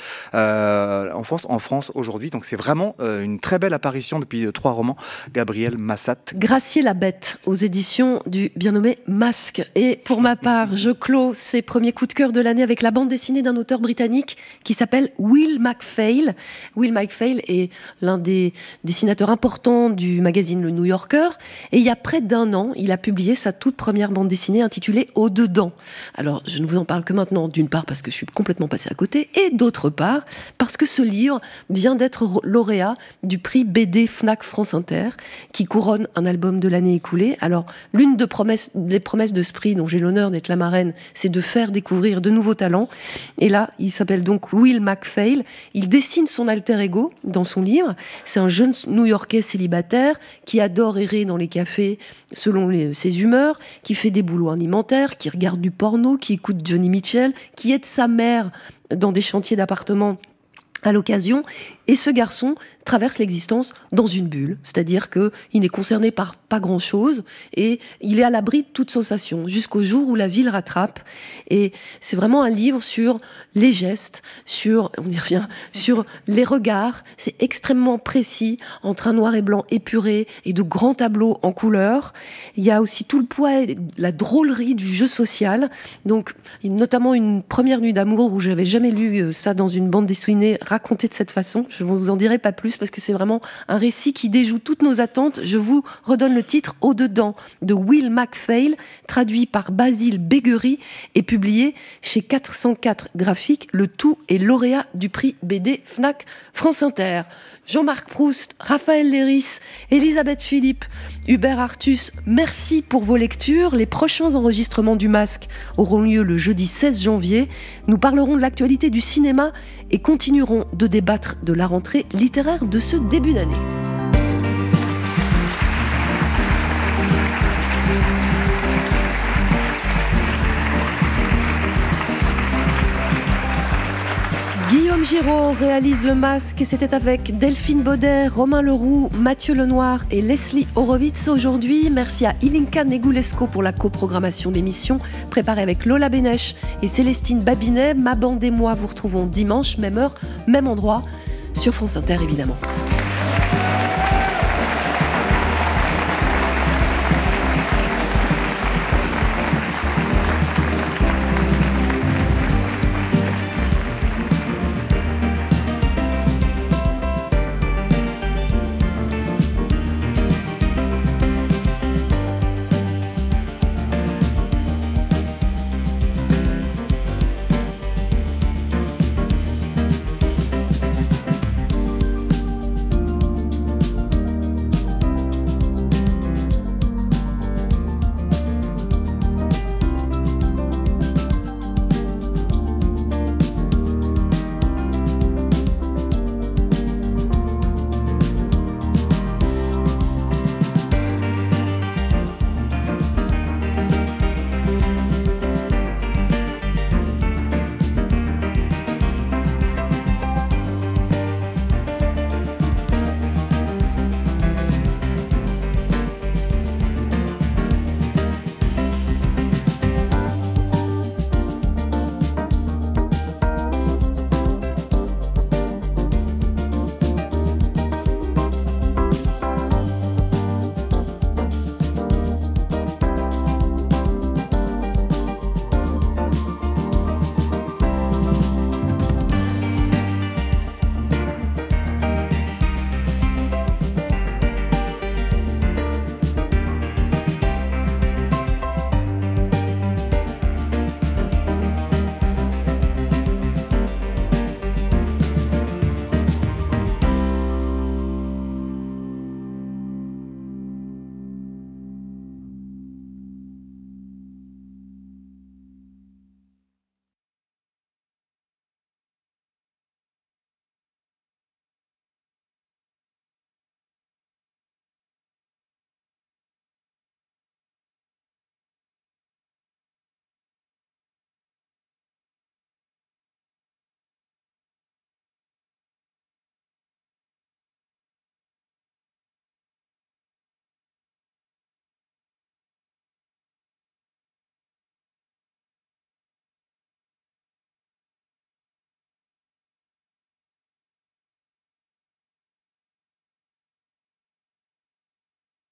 en France aujourd'hui. Donc c'est vraiment une très belle apparition depuis 3 romans, Gabriel Massat. Gracier la bête, aux éditions du bien nommé Masque. Et pour ma part, je clôt ces premiers coups de cœur de l'année avec la bande dessinée d'un auteur britannique qui s'appelle Will MacPhail. Will MacPhail est l'un des dessinateurs importants du magazine Le New Yorker. Et il y a près d'1 an, il a publié sa toute première bande dessinée intitulée Au-dedans. Alors, je ne vous en parle que maintenant, d'une part parce que je suis complètement passée à côté, et d'autre part parce que ce livre vient d'être lauréat du prix BD Fnac France Inter, qui couronne un album de l'année écoulée. Alors, l'une des promesses de ce prix, dont j'ai l'honneur d'être la marraine, c'est de faire découvrir de nouveaux talents. Et là, il s'appelle donc Will MacPhail. Il dessine son alter ego dans son livre. C'est un jeune New-Yorkais célibataire qui adore errer dans les cafés selon ses humeurs, qui fait des boulots alimentaires, qui regarde du porno, qui écoute Johnny Mitchell, qui aide sa mère dans des chantiers d'appartements à l'occasion. Et ce garçon traverse l'existence dans une bulle, c'est-à-dire qu'il n'est concerné par pas grand-chose et il est à l'abri de toute sensation jusqu'au jour où la vie le rattrape. Et c'est vraiment un livre sur les gestes, on y revient, sur les regards. C'est extrêmement précis, entre un noir et blanc épuré et de grands tableaux en couleur. Il y a aussi tout le poids et la drôlerie du jeu social. Donc, notamment une première nuit d'amour où j'avais jamais lu ça dans une bande dessinée racontée de cette façon. Je ne vous en dirai pas plus parce que c'est vraiment un récit qui déjoue toutes nos attentes. Je vous redonne le titre Au-dedans de Will MacPhail, traduit par Basile Béguerie et publié chez 404 Graphiques. Le tout est lauréat du prix BD Fnac France Inter. Jean-Marc Proust, Raphaël Léris, Elisabeth Philippe, Hubert Artus, merci pour vos lectures. Les prochains enregistrements du Masque auront lieu le jeudi 16 janvier. Nous parlerons de l'actualité du cinéma et continuerons de débattre de la rentrée littéraire de ce début d'année. Guillaume Giraud réalise le Masque et c'était avec Delphine Baudet, Romain Leroux, Mathieu Lenoir et Leslie Horowitz aujourd'hui. Merci à Ilinka Negulesco pour la coprogrammation d'émission préparée avec Lola Bénèche et Célestine Babinet. Ma bande et moi vous retrouvons dimanche, même heure, même endroit, sur France Inter évidemment.